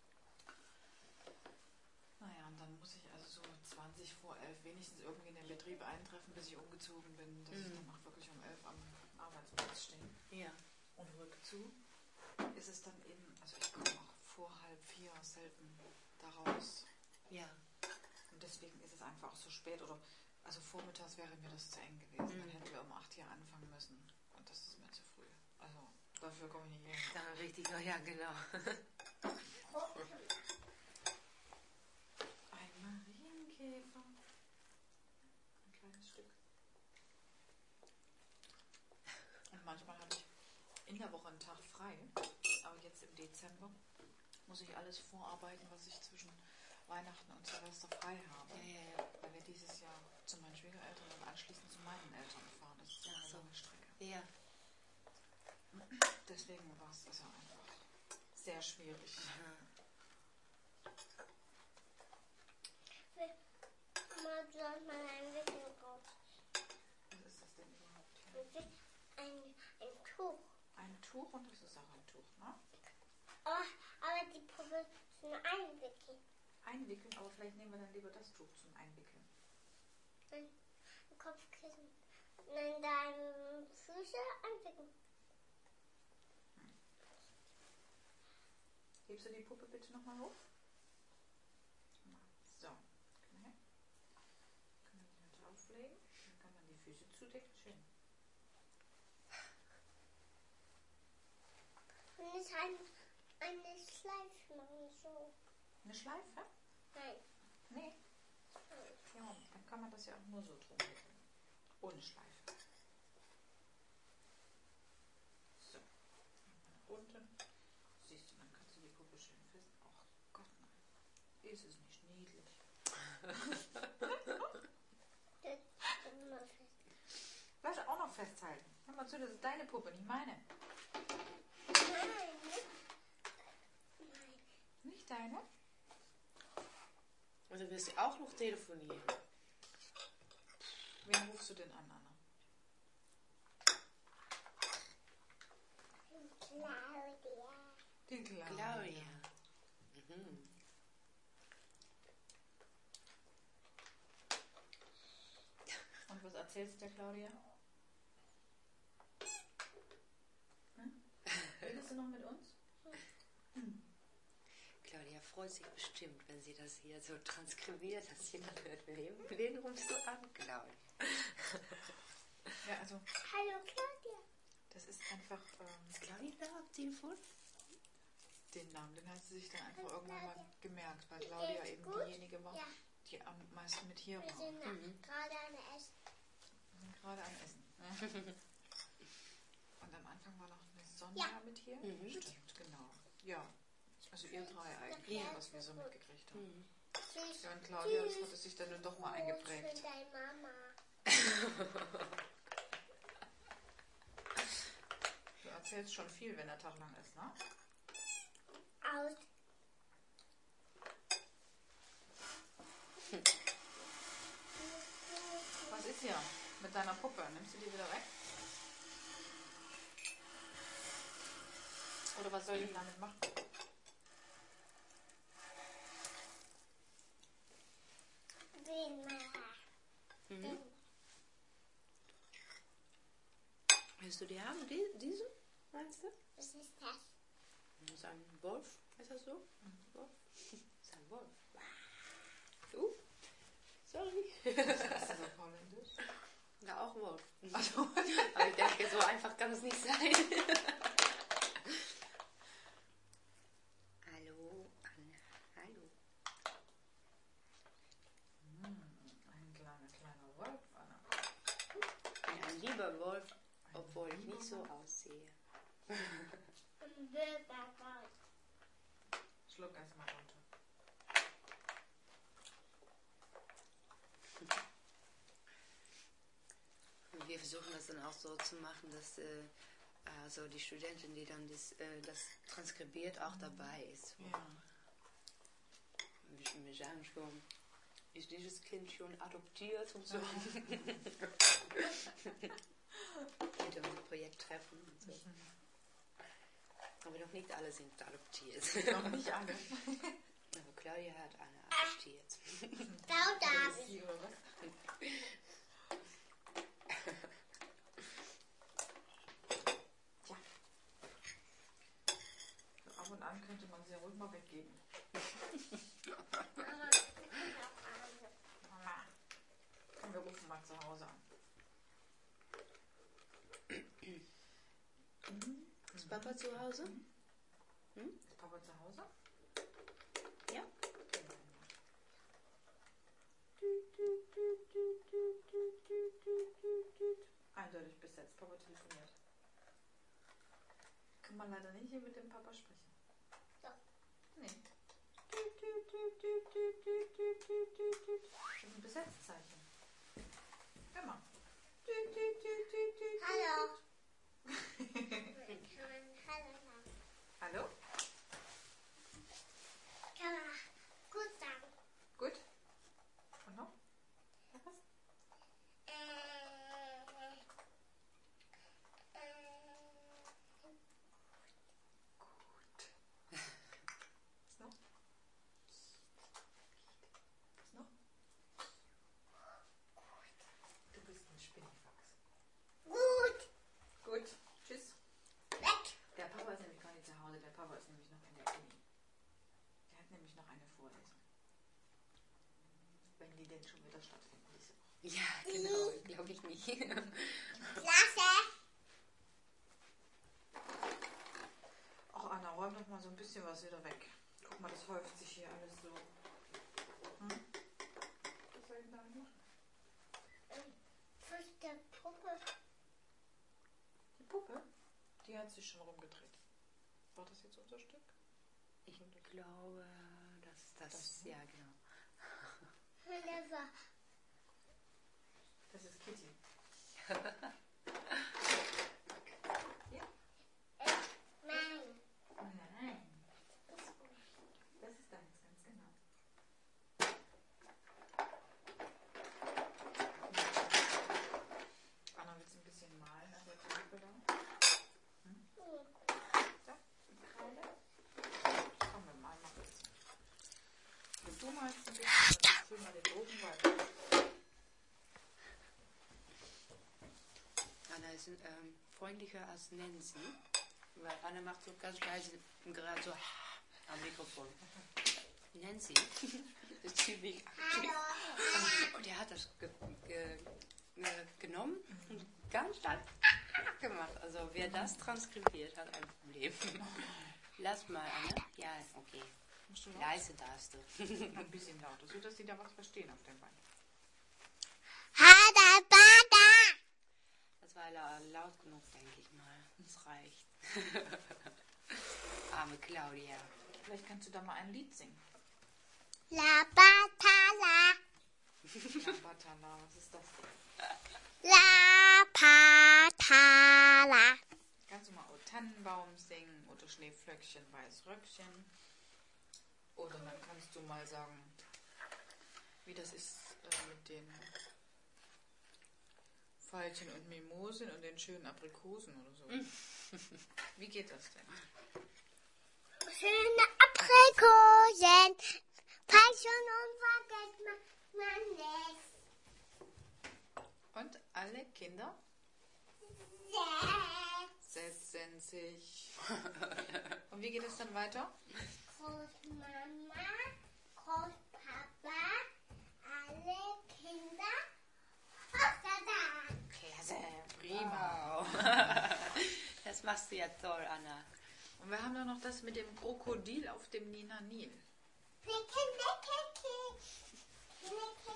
Naja, und dann muss ich also so zwanzig vor elf wenigstens irgendwie in den Betrieb eintreffen, bis ich umgezogen bin, dass ich Mhm. dann auch wirklich um elf am Arbeitsplatz stehe. Ja. Und rückzu ist es dann eben, also ich komme auch vor halb vier selten da raus. Ja. Und deswegen ist es einfach auch so spät. Oder also vormittags wäre mir das zu eng gewesen. Mhm. Dann hätten wir um acht hier anfangen müssen. Und das ist mir zu früh. Also dafür komme ich nicht hierher. Dann richtig, oh ja, genau. Ein Marienkäfer. Ein kleines Stück. Und manchmal habe ich in der Woche einen Tag frei. Aber jetzt im Dezember muss ich alles vorarbeiten, was ich zwischen Weihnachten und Silvester frei habe. Ja, ja, ja. Weil wir dieses Jahr zu meinen Schwiegereltern und anschließend zu meinen Eltern fahren. Das ist ja eine Ach so. lange Strecke. Ja. Deswegen war es also einfach sehr schwierig. Aha. Mama, du hast mal ein Wissen raus. Was ist das denn überhaupt hier? Ein, ein Tuch. Ein Tuch und das ist auch ein Tuch, ne? Aber, aber die Puppe zum Einwickeln. Einwickeln, aber vielleicht nehmen wir dann lieber das Tuch zum Einwickeln. Nein, ein Kopfkissen. Nein, deine Füße einwickeln. Hebst du die Puppe bitte nochmal hoch? So. Komm her. Können wir die mal drauflegen? Dann kann man die Füße zudecken. Schön. Und es ein, eine Schleife machen, so. Eine Schleife? Nein. Nee. Ja, dann kann man das ja auch nur so drum wickeln. Ohne Schleife. So. Nach unten. Siehst du, dann kannst du die Puppe schön fest. Ach Gott, nein. Ist es nicht niedlich? Das ist immer fest. Lass auch noch festhalten. Hör mal zu, das ist deine Puppe, nicht meine. Nein. Nein. Nicht deine? Und dann wirst du auch noch telefonieren. Wen rufst du denn an, Anna? Claudia. Den Claudia. Claudia. Mhm. Und was erzählst du der Claudia? Hm? Redest du noch mit uns? Claudia freut sich bestimmt, wenn sie das hier so transkribiert, dass sie dann hört, wen, wen rufst du an, Claudia? Ja, also Hallo Claudia. das ist einfach, ähm, Ist Claudia da am Telefon? den Namen, den hat sie sich dann einfach irgendwann mal gemerkt, weil Claudia eben Gut? diejenige war, Ja. die am meisten mit hier Wir war. sind Mhm. gerade an der Essen. Wir sind gerade am Essen. Ne? Und am Anfang war noch eine Sonja Ja. mit hier. Mhm. Stimmt, genau. Ja, also ihr drei eigentlich, Ja. was wir so mitgekriegt haben. Mhm. Tschüss. Ja, und Claudia, das Tschüss. hat es sich dann nun doch mal Gut eingeprägt. für deine Mama. Du erzählst schon viel, wenn der Tag lang ist, ne? Aus. Was ist hier mit deiner Puppe? Nimmst du die wieder weg? Oder was soll ich damit machen? Wen Mama? Mhm. Willst du die haben? Die, diese? Meinst du? Was ist das? Das ist ein Wolf, ist das so? Wolf? Das ist ein Wolf. Uh, sorry. Ist das auf Holländisch? Ja, auch Wolf. Also, Aber ich denke, so einfach kann es nicht sein. Hallo, Anna. Hallo. ein kleiner, kleiner Wolf, Anna. Ja, ein lieber Wolf, obwohl ich nicht so aussehe. Ein Bürger. Schluck erstmal runter. Wir versuchen das dann auch so zu machen, dass äh, also die Studentin, die dann das, äh, das transkribiert, auch dabei ist. Ja. Wir, wir sagen schon, ist dieses Kind schon adoptiert und so. Mit dem Projekttreffen und so. Aber noch nicht alle sind adoptiert. Noch nicht alle. Aber Claudia hat eine adoptiert. Claudia. Sie oder was? Tja. So ab und an könnte man sie ja ruhig mal weggeben. Mama, ich bin auch Arme. Mama. Komm, wir rufen mal zu Hause an. Ist Papa zu Hause? Ist Papa zu Hause? Ja. Eindeutig besetzt. Papa telefoniert. Kann man leider nicht hier mit dem Papa sprechen. Doch. Nee. vorlesen. Wenn die denn schon wieder stattfinden diese Woche. Ja, genau, glaube ich nicht. Klasse. Ach Anna, räum doch mal so ein bisschen was wieder weg. Guck mal, das häuft sich hier alles so. Hm? Was soll ich denn damit machen? Fürchte Puppe. Die Puppe? Die hat sich schon rumgedreht. War das jetzt unser Stück? Ich glaube, dass das, Das, ne? ja genau. Wunderbar. Das ist Kitty. Ja? Äh, nein. Nein. Das ist deins, ganz genau. Anna, willst du ein bisschen malen an der Tafel da? Hm? Hm. Da, mit Kreide. Komm, wir malen mal kurz. Und du malst ein bisschen, dann füll mal den Bogen weiter. Anna ist ähm, freundlicher als Nancy, weil Anna macht so ganz leise gerade so am Mikrofon. Nancy ist ziemlich aktiv. Hallo. Und er hat das ge ge ge genommen und ganz stark gemacht. Also wer das transkribiert, hat ein Problem. Lass mal, Anna. Ja, okay. Musst du laut? Leise darfst du. Ein bisschen lauter, so dass sie da was verstehen auf dem Bein. Hada, bada. Das war la laut genug, denke ich mal. Das reicht. Arme Claudia. Vielleicht kannst du da mal ein Lied singen. La patala. Lambatala, was ist das denn? La patala. Kannst du mal O Tannenbaum singen oder Schneeflöckchen, Weißröckchen? Oder dann kannst du mal sagen, wie das ist äh, mit den Veilchen und Mimosen und den schönen Aprikosen oder so. Wie geht das denn? Schöne Aprikosen. Veilchen und vergesst man nicht. Und alle Kinder Sechs. setzen sich. Und wie geht es dann weiter? Großmama, Großpapa, alle Kinder. Hochsalat. Klasse, prima. Wow. Das machst du ja toll, Anna. Und wir haben dann noch das mit dem Krokodil auf dem Nina Nil. Knicke, knicke, knicke.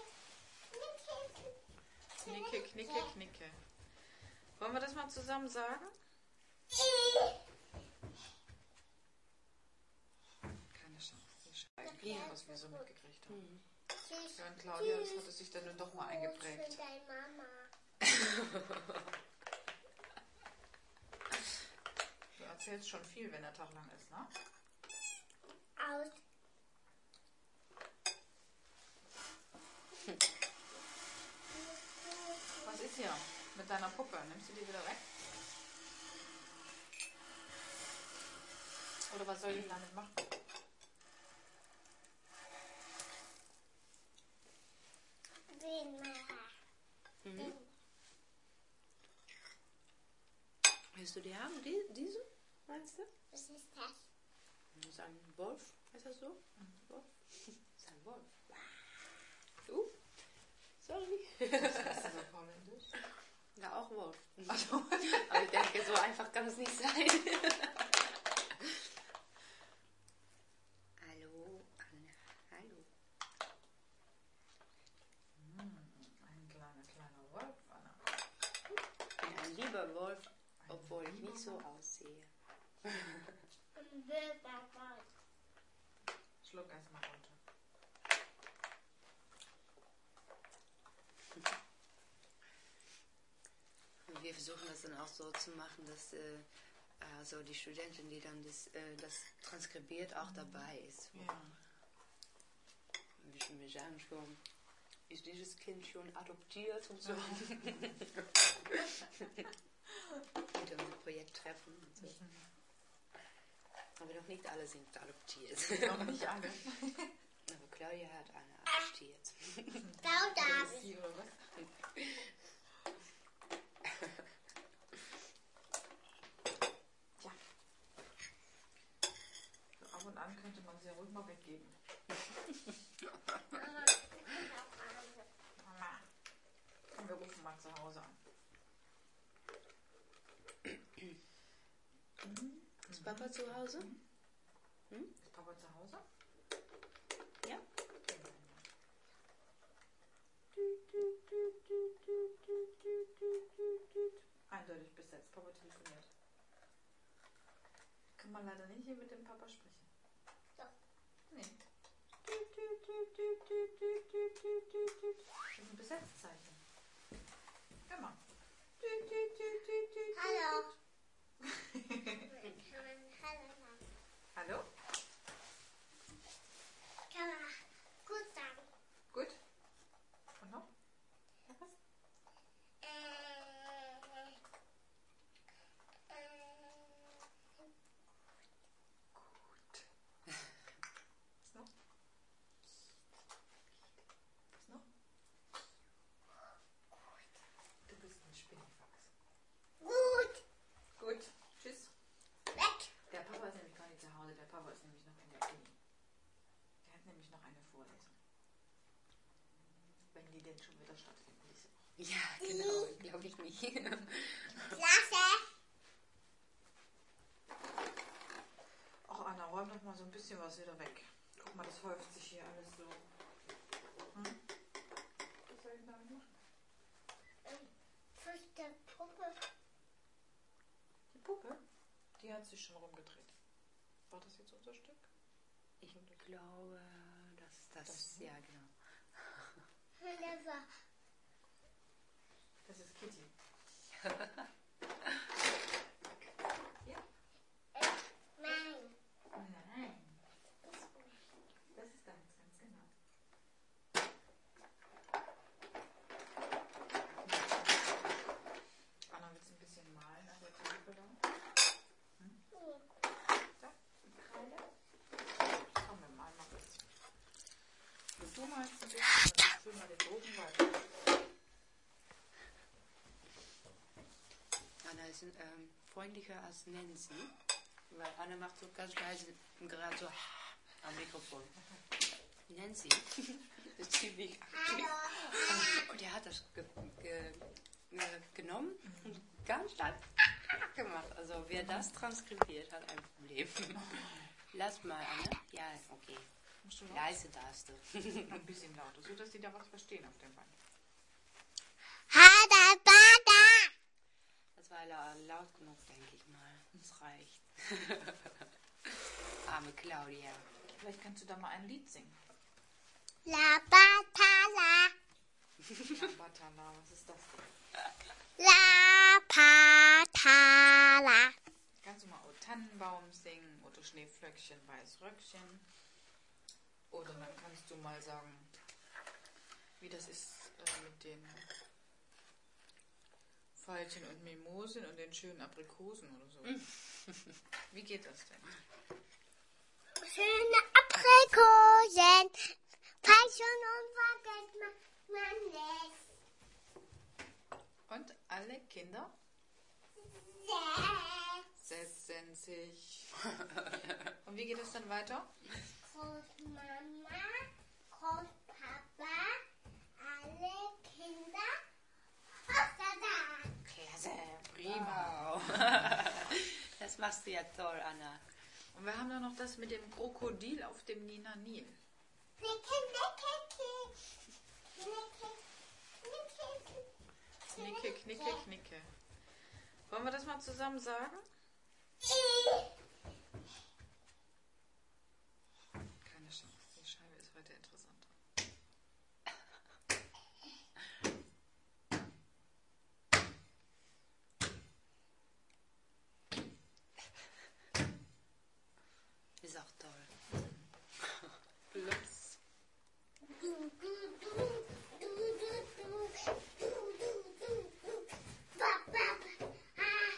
Knicke, knicke, knicke. Wollen wir das mal zusammen sagen? Keine Chance. Wir schreiben hier, was wir so mitgekriegt haben. Tschüss. Ja, und Claudia, das hat es sich dann doch mal eingeprägt. Für deine Mama. Du erzählst schon viel, wenn der Tag lang ist, ne? Aus. Was ist hier mit deiner Puppe? Nimmst du die wieder weg? Oder was soll ich damit machen? Wen Mama? Mhm. Willst du die haben? Die, diese? Meinst du? Was ist das? Das ist ein Wolf. Heißt das so? Wolf? Das ist ein Wolf. Uh, sorry. Was ist das auf Holländisch? Ja, auch Wolf. Also, Aber ich denke, so einfach kann es nicht sein. Hallo, Anna. Hallo. ein kleiner, kleiner Wolf, Anna. Ich bin ein lieber Wolf, obwohl ich nicht so aussehe. Schluck erstmal runter. Wir versuchen das dann auch so zu machen, dass äh, also die Studentin, die dann das, äh, das transkribiert, auch dabei ist. Ja. Wir, wir sagen schon, ist dieses Kind schon adoptiert und so. Mit unserem Projekt treffen und so. Aber noch nicht alle sind adoptiert. Noch nicht alle. Aber Claudia hat eine adoptiert. Gouda. Sie oder was? Tja. So ab und an könnte man sie ja ruhig mal weggeben. zu Hause an. Ist Papa zu Hause? Hm? Ist Papa zu Hause? Ja. Eindeutig besetzt. Papa telefoniert. Kann man leider nicht hier mit dem Papa sprechen. Doch. Nee. Das ist ein Besetzzeichen. Hör mal. Hallo. Kann man Hallo sagen? Hallo? Kann man gut sagen. Gut. Und noch? Noch was? Äh, äh, Gut. Was noch? Was noch? Du bist ein Spinnifax. gut. Gut. Tschüss. Weg. Der Papa ist nämlich gar nicht zu Hause. Der Papa ist nämlich noch in der Uni. Der hat nämlich noch eine Vorlesung. Wenn die denn schon wieder stattfinden, diese Woche. Ja, genau. Glaube ich nicht. Klasse. Ach Anna, räum doch mal so ein bisschen was wieder weg. Guck mal, das häuft sich hier alles so. Hm? Was soll ich denn damit machen? Fürchte Puppe. Die Puppe, die hat sich schon rumgedreht. War das jetzt unser Stück? Ich glaube, dass das, Das- ja genau. Wunderbar. Das ist Kitty. Ja? Äh, nein. Nein. Das ist deins, ganz genau. Anna, willst du ein bisschen malen an der Tafel da? Hm. Da, mit Kreide. Komm, wir malen mal kurz. Und du malst ein bisschen, ich fülle mal den Bogen weiter. Anna ist ähm, freundlicher als Nancy, weil Anna macht so ganz leise gerade so am Mikrofon. Nancy ist ziemlich aktiv. Hallo. Und er hat das ge ge ge genommen und ganz laut gemacht. Also wer das transkribiert, hat ein Problem. Lass mal, Anna. Ja, okay. Musst du laut? Leise darfst du. Ein bisschen lauter, so dass die da was verstehen auf dem Band. Hada, bada. Das war la laut genug, denke ich mal. Das reicht. Arme Claudia. Vielleicht kannst du da mal ein Lied singen. La patala. Lambatala, was ist das denn? La patala. Kannst du mal O Tannenbaum singen oder Schneeflöckchen, Weißröckchen? Oder dann kannst du mal sagen, wie das ist äh, mit den Veilchen und Mimosen und den schönen Aprikosen oder so. Wie geht das denn? Schöne Aprikosen. Peitschen und vergesst man, man lässt. Und alle Kinder Sechs. setzen sich. Und wie geht es dann weiter? Großmama, Großpapa, alle Kinder außer da. Klasse, prima. Wow. Das machst du ja toll, Anna. Und wir haben dann noch das mit dem Krokodil auf dem Nina Nil. Nicke, nicke, nicke. Nicke, Knicke, knicke, knicke. Wollen wir das mal zusammen sagen? Keine Chance. Die Scheibe ist heute interessanter. Ist auch toll. Plötz. Du, du, du, du, du, du, du, du, du, du. Bap, bap. Ah.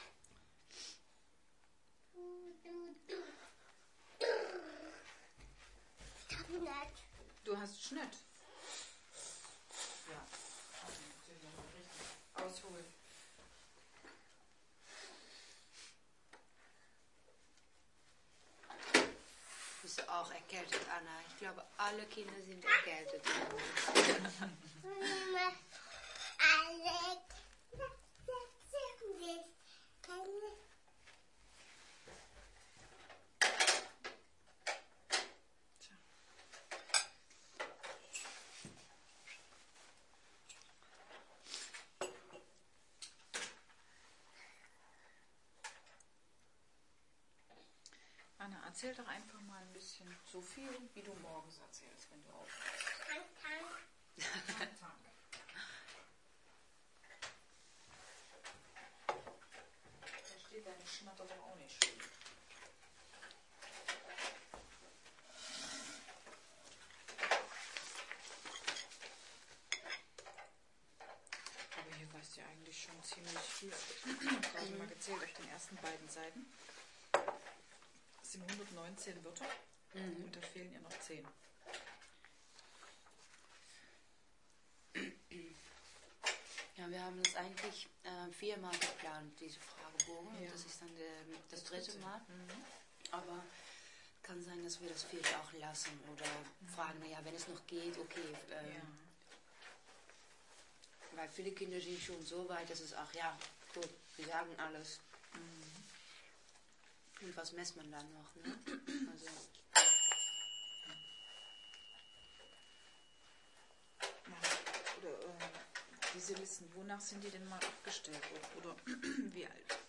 Du, du, du, du. Ich hab nicht. Du hast Schnitt. Ja. Natürlich noch mal richtig ausholen. Bist du auch erkältet, Anna? Ich glaube, alle Kinder sind erkältet. Mama, alle. Tja. Anna, erzähl doch einfach mal ein bisschen so viel, wie du morgens erzählst, wenn du aufwachst. Tank, Tank. Tank, Tank. Da steht deine Schnatter doch auch nicht schön. Aber hier weißt du ja eigentlich schon ziemlich viel. Ich habe gerade mal gezählt auf den ersten beiden Seiten. Es sind hundertneunzehn Wörter Mhm. und da fehlen ihr noch zehn. Ja, wir haben das eigentlich äh, viermal geplant, diese Fragebogen. Ja. Das ist dann der, das dritte dritte. Mal. Mhm. Aber kann sein, dass wir das vierte auch lassen oder fragen, naja, wenn es noch geht, okay. Ähm, Ja. Weil viele Kinder sind schon so weit, dass es auch, ja, gut, wir sagen alles. Und was messt man dann noch, ne? Also, Ja. Oder äh, diese Listen, wonach sind die denn mal abgestellt? Oder, oder wie alt?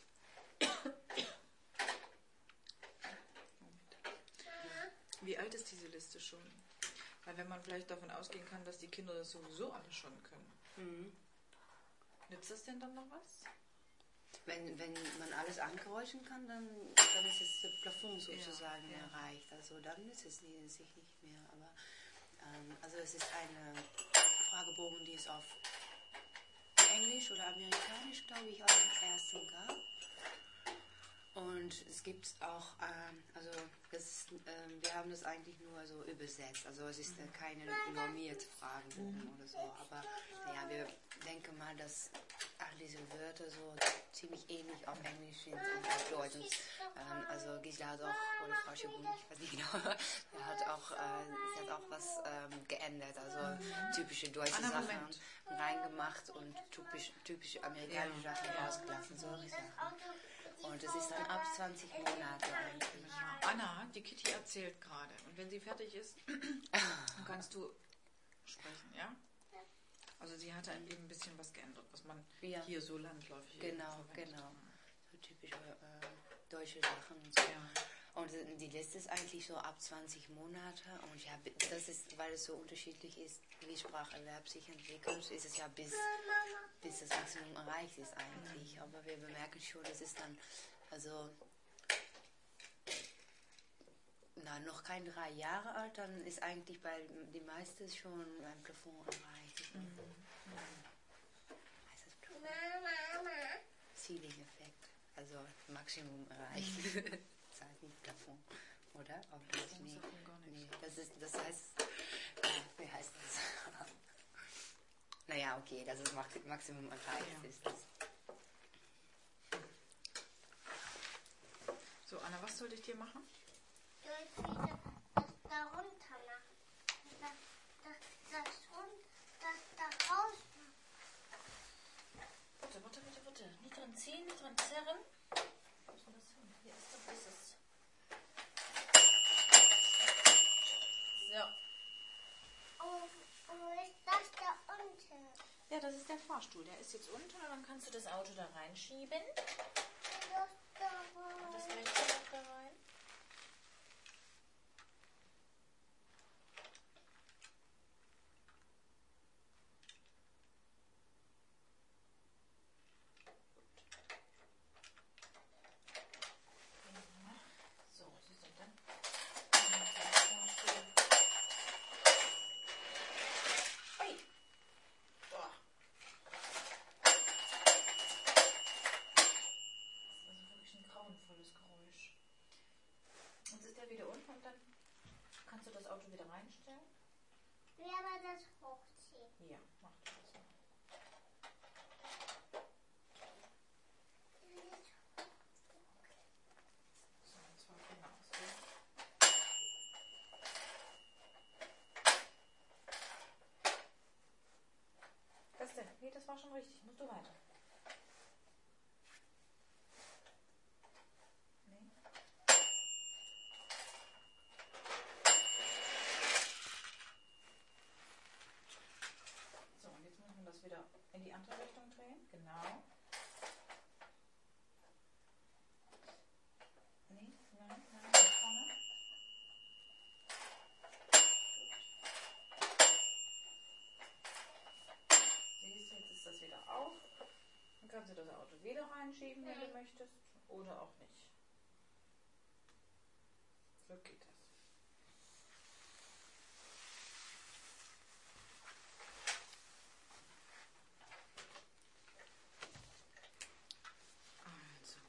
Moment. Wie alt ist diese Liste schon? Weil wenn man vielleicht davon ausgehen kann, dass die Kinder das sowieso alle schon können. mhm. Nützt das denn dann noch was? Wenn, wenn man alles ankreuzen kann, dann, dann ist das Plafond sozusagen Ja, ja. erreicht. Also dann nützt es sich nicht mehr. Aber ähm, also es ist eine Fragebogen, die es auf Englisch oder Amerikanisch, glaube ich, auch im ersten gab. Und es gibt auch, ähm, also das, ähm, wir haben das eigentlich nur so übersetzt. Also es ist äh, keine normierte Fragebogen Mhm. oder so. Aber naja, wir denken mal, dass all diese Wörter so ziemlich ähnlich auf Englisch sind und auf Deutsch. Und, ähm, also Gisela hat auch, oder Frau Schabun, ich weiß nicht genau, er hat auch, äh, sie hat auch was ähm, geändert. Also typische deutsche Anna, Sachen Moment. reingemacht und typisch, typische amerikanische Ja. Sachen rausgelassen. Solche Sachen. Und es ist dann ab zwanzig Monate eigentlich. Anna, die Kitty erzählt gerade. Und wenn sie fertig ist, dann kannst du sprechen, ja? Also sie hatte ein Leben ein bisschen was geändert, was man Ja. hier so landläufig Genau, verwendet. genau. So typische äh, deutsche Sachen und so. Ja. Und die Liste ist eigentlich so ab zwanzig Monate. Und ja, das ist, weil es so unterschiedlich ist, wie Spracherwerb sich entwickelt, ist es ja bis, bis das Maximum erreicht ist eigentlich. Aber wir bemerken schon, das ist dann, also, na, noch kein drei Jahre alt, dann ist eigentlich bei den meisten schon ein Plafond erreicht. Mhm. Heißt das Plafond? Mama. Ceiling-Effekt, also Maximum erreicht. Das heißt nicht Plafond, oder? Auch das Das nee. sagt mir gar nichts. Nee, das, ist, das heißt, äh, wie heißt das? Naja, okay, dass es Max Maximum erreicht Ja. ist. Das. So, Anna, was sollte ich dir machen? Du willst wieder das da runter machen. Das, das, das, run- das da raus machen. Warte, warte, warte, warte. Nicht dran ziehen, nicht dran zerren. Wo ist denn das hin? Hier ist doch dieses. So. Und wo ist das da unten? Ja, das ist der Fahrstuhl. Der ist jetzt unten und dann kannst du das Auto da reinschieben. Das da Und das rein. rechte noch da rein. So, siehst du dann? Ui. Boah. Das ist also wirklich ein grauenvolles Geräusch. Jetzt ist der wieder unten und dann kannst du das Auto wieder reinstellen. Wie aber das hochziehen. Ja, mach du das mal. So, und zwar genau so. Was denn? Nee, das war schon richtig. Musst du weiter. Nee. So, und jetzt müssen wir das wieder in die andere Richtung drehen. Genau. Nee, nein, nein, nach vorne. Siehst du, jetzt ist das wieder auf. Dann kannst du das Auto wieder reinschieben, wenn du möchtest. Oder auch nicht. So geht das. Also.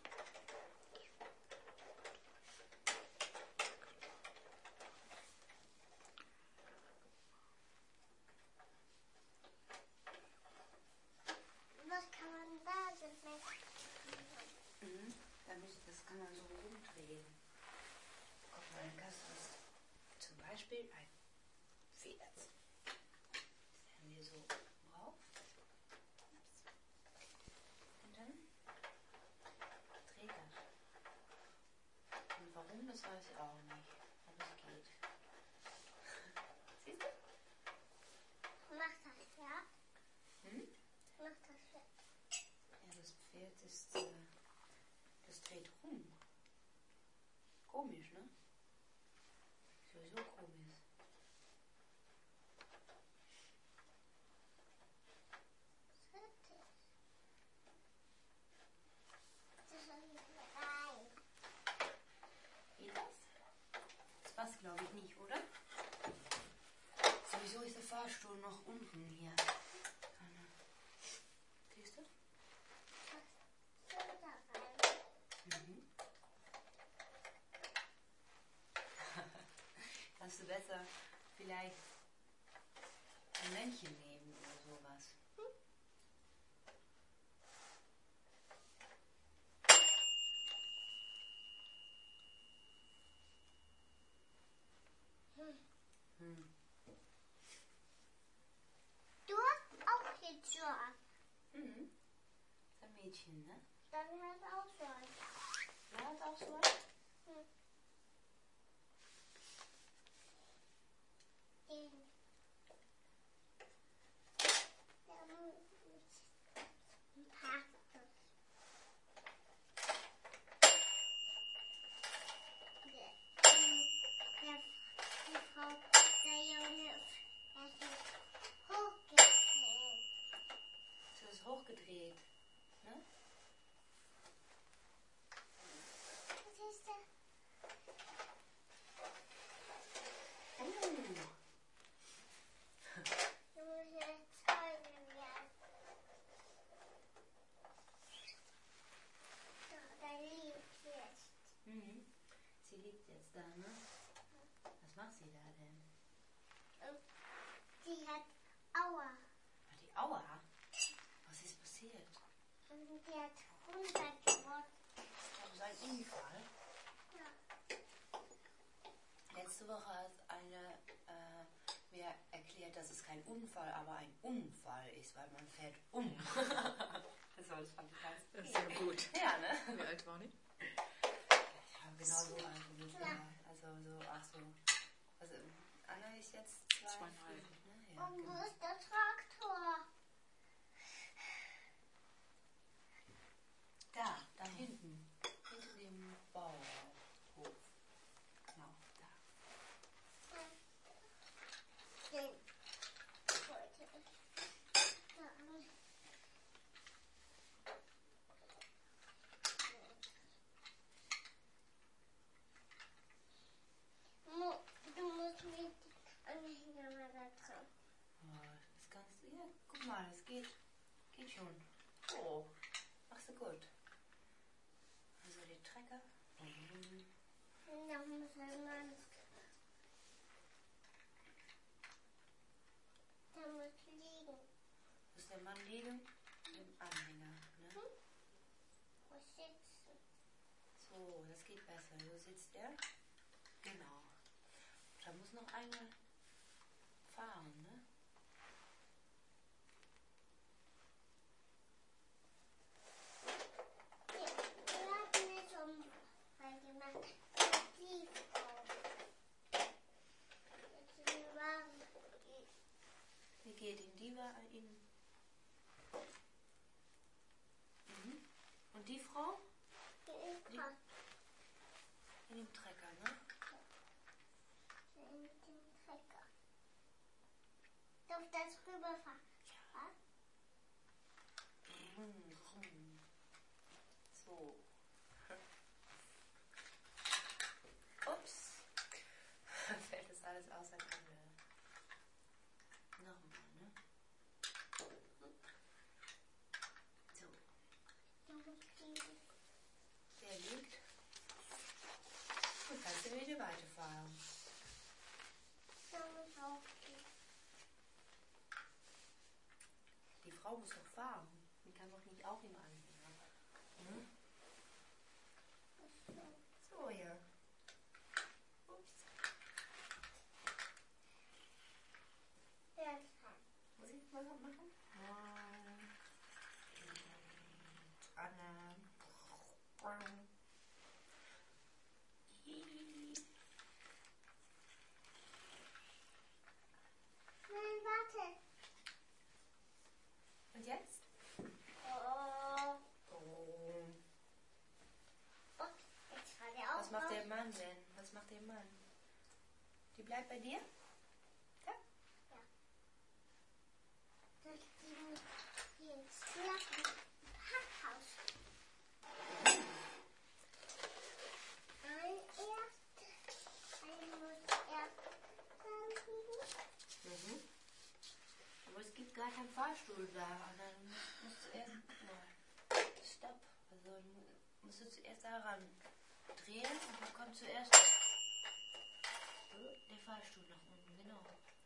Was kann man da denn machen? Mhm. Damit, das kann man so rumdrehen. Guck mal, dann kannst du das zum Beispiel ein Pferd. Das haben wir so drauf. Und dann dreht das. Und warum, das weiß ich auch nicht. Aber es geht. Siehst du? Mach das, ja? Hm? Mach das, ja. Ja, das Pferd ist, äh, das dreht rum. Komisch, ne? Sowieso komisch. Das soll nicht rein. Geht das? Das passt, glaube ich, nicht, oder? Sowieso ist der Fahrstuhl noch unten hier. Siehst du? Das soll da rein. Mhm. Kannst du besser vielleicht ein Männchen nehmen oder sowas? Hm. Du hast auch jetzt so. Mhm. Das ist ein Mädchen, ne? Dann hast du auch so. Ja, hat auch so. Hm. Den. Der muss ein paar. Der, der, die Frau, der Junge, das ist hochgedreht. Das ist hochgedreht. Ne? Was ist der? Uh. Du musst jetzt zeigen, ja. So, da liegt jetzt. Mhm. Sie liegt jetzt da, ne? Was macht sie da denn? Und die hat Aua. Ah, die Aua. Was ist passiert? Und die hat runtergerollt. Das ist ein Unfall. Ja. Letzte Woche hat eine äh, mir erklärt, dass es kein Unfall, aber ein Unfall ist, weil man fährt um. Das war das fand ich ganz Das ist ja gut. Ja, ne? Wie alt war die? Ja, genau so alt wie ich war. Also so, ach so. Also, Anna ist jetzt zwei, Zweieinhalb. fünf, ne? Ja, Und wo genau. ist der Traktor? Da, da hinten. Hinter dem Bauhof. Genau, da. Den wollte ich. Da. Mo- Du musst mit Anhänger mal da dran. Oh, das kannst du, ja, guck mal, es geht, geht schon. Oh, machst du gut. Also die Trecker. Mhm. Da muss ein Mann. Da muss liegen. Muss der Mann liegen? Im Anhänger, ne? Hm? Wo sitzen? So, das geht besser. So sitzt er. Genau. Da muss noch einmal fahren, ne? geht in die war in. Mhm. Und die Frau? Die Die, in dem Trecker, ne? in dem Trecker. Darf das rüberfahren? Ja. So. Ups. Fällt das alles aus, dann können wir nochmal, ne? So. Der liegt. Und kannst du wieder weiterfahren. Die Frau muss doch fahren. Die kann doch nicht auch im Anhänger. Hm? So, ja. Ups. Muss ich mal was machen? Anna. Nein, warte. Und jetzt? Oh. Oh. Oh, jetzt hat er auch Was macht raus. der Mann denn? Was macht der Mann? Die bleibt bei dir? Ja? Das Ding hier ins Packhaus. Ein erst. Ein muss erst anbiegen. Mhm. Aber es gibt gar keinen Fahrstuhl da. Und dann musst du erst mal. Stopp. Also mu- musst du zuerst daran drehen und dann kommt zuerst so, der Fahrstuhl nach unten. Genau.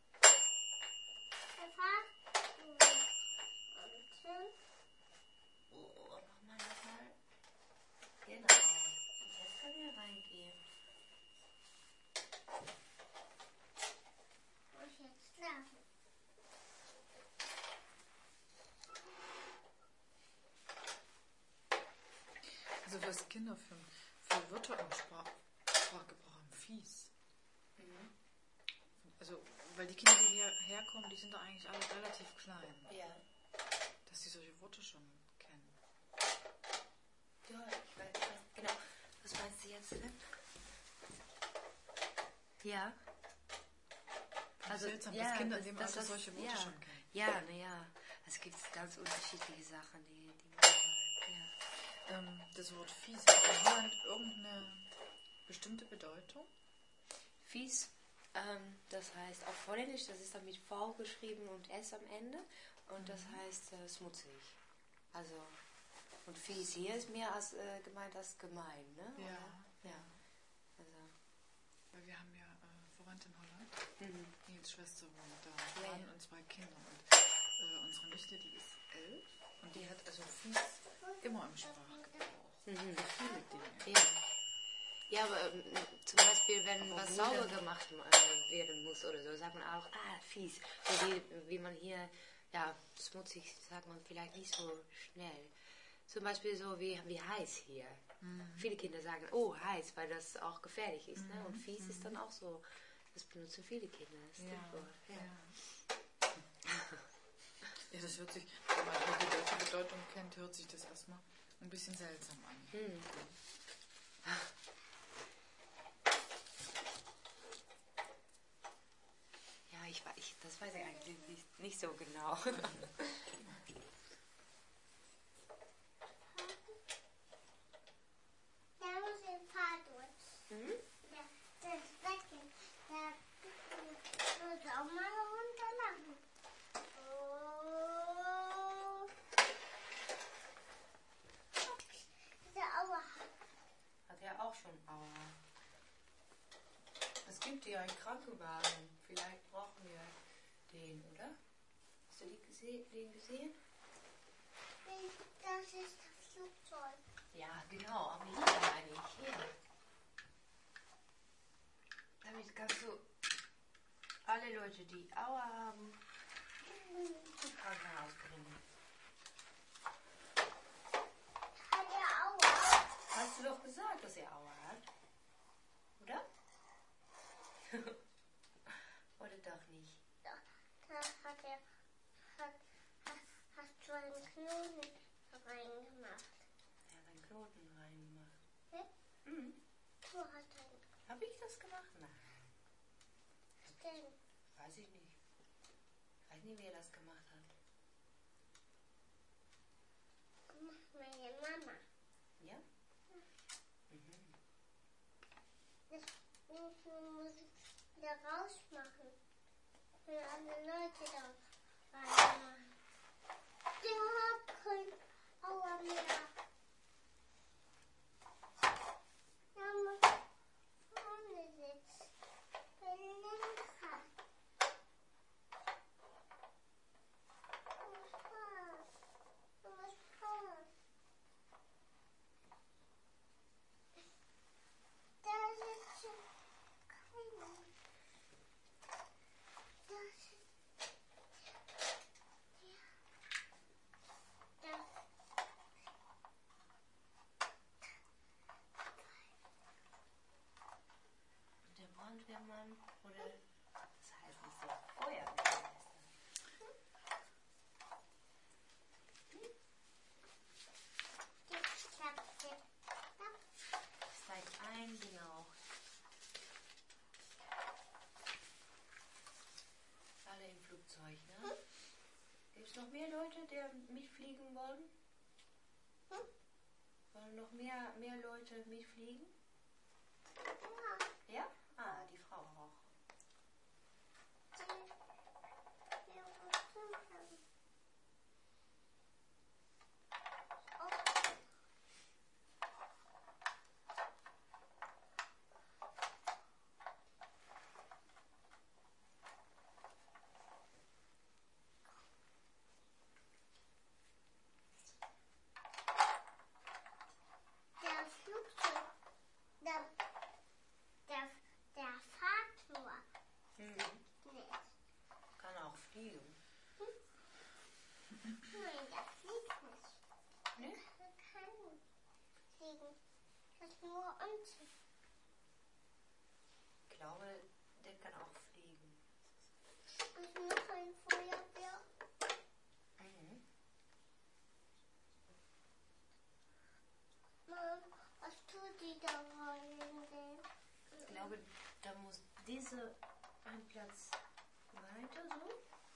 Der Fahrstuhl. Unten. Oh, nochmal, nochmal. Genau. Und jetzt kann er reingehen. Muss jetzt laufen. Also was Kinder für, für Wörter im Sprach, Sprachgebrauch haben, fies. Mhm. Also, weil die Kinder, die hier, herkommen, die sind da eigentlich alle relativ klein. Ja. Dass sie solche Worte schon kennen. Ja, ich weiß, ich weiß genau. Was meinst du jetzt denn? Ja. Also, seltsam, dass Kinder in dem das- Alter das- solche Worte ja. schon kennen. Ja, naja. Es gibt ganz unterschiedliche Sachen, die, die man ja. Ähm, das Wort fies hat in Holland irgendeine bestimmte Bedeutung? Fies, ähm, das heißt auf Holländisch, das ist dann mit V geschrieben und S am Ende. Und das heißt äh, schmutzig. Also, und fies hier ist mehr als äh, gemeint als gemein, ne? Ja. Oder? Ja. Also, Weil wir haben ja äh, Verwandte in Holland. mhm. Nils Schwester wohnt da. Ja, Mann ja. und zwei Kinder. Und äh, unsere Nichte, die ist elf. Und die hat also fies immer im Sprachgebrauch. Mhm. Viele Dinge. Ja. Ja, aber ähm, zum Beispiel, wenn Aber was wo sauber denn? gemacht äh, werden muss oder so, sagt man auch, ah, fies. So wie, wie man hier, ja, schmutzig sagt man vielleicht nicht so schnell. Zum Beispiel so wie, wie heiß hier. Mhm. Viele Kinder sagen, oh, heiß, weil das auch gefährlich ist. Ne? Und Mhm. fies ist dann auch so, das benutzen viele Kinder. Das Ja, Stichwort. ja. Ja. Ja, das hört sich, wenn man die deutsche Bedeutung kennt, hört sich das erstmal ein bisschen seltsam an. Hm. Ja, ich, wei- ich, das weiß ich eigentlich nicht, nicht so genau. Da muss ein Paar durch. Mhm. Ja, das Becken. Da muss auch mal runterlaufen. Oh. Diese Aua. Hat er auch schon Aua. Es gibt ja einen Krankenwagen. Vielleicht brauchen wir den, oder? Hast du die gese den gesehen? Das ist das Flugzeug. Ja, genau. Aber hier eigentlich. Hier. Damit kannst du alle Leute, die Aua haben, zum Krankenhaus bringen. Hat er Aua? Hast du doch gesagt, dass er Aua hat? Oder? Oder doch nicht? Da, da hat er Knoten reingemacht. Er hat einen Knoten reingemacht. Hä? Mhm. Du hast einen Habe ich das gemacht? Nein. Knoten. Weiß ich nicht. Ich weiß nicht, wer das gemacht hat. Macht meine Mama. Ja? Mhm. Das muss ich wieder rausmachen. Wenn alle Leute da reinmachen. Der hat kein Auer mehr. Da muss vorne sitzen. Der Lenkrad. Du musst fahren. Du musst fahren. Da sitzt keiner. Da sitzt der. Und der Brandwehrmann oder das heißt nicht der Feuerwehrmeister. Tipp, tapp, tipp, tapp. Steigt ein, genau. Alle im Flugzeug, ne? Gibt es noch mehr Leute, die mitfliegen wollen? Hm? Wollen noch mehr, mehr Leute mitfliegen? Ja. Ja? Ah, die Frau auch. Wir mussten haben. Oh. Der Flugzeug, der, der, der fährt nur Mhm. nicht. Kann auch fliegen. Nein, der fliegt nicht. Ne? Der kann nicht fliegen. Das ist nur unten. Ich glaube, der kann auch fliegen. Ist noch ein Feuerwehr. Mhm. Mom, was tut die da rein denn? Ich glaube, da muss diese ein Platz weiter so.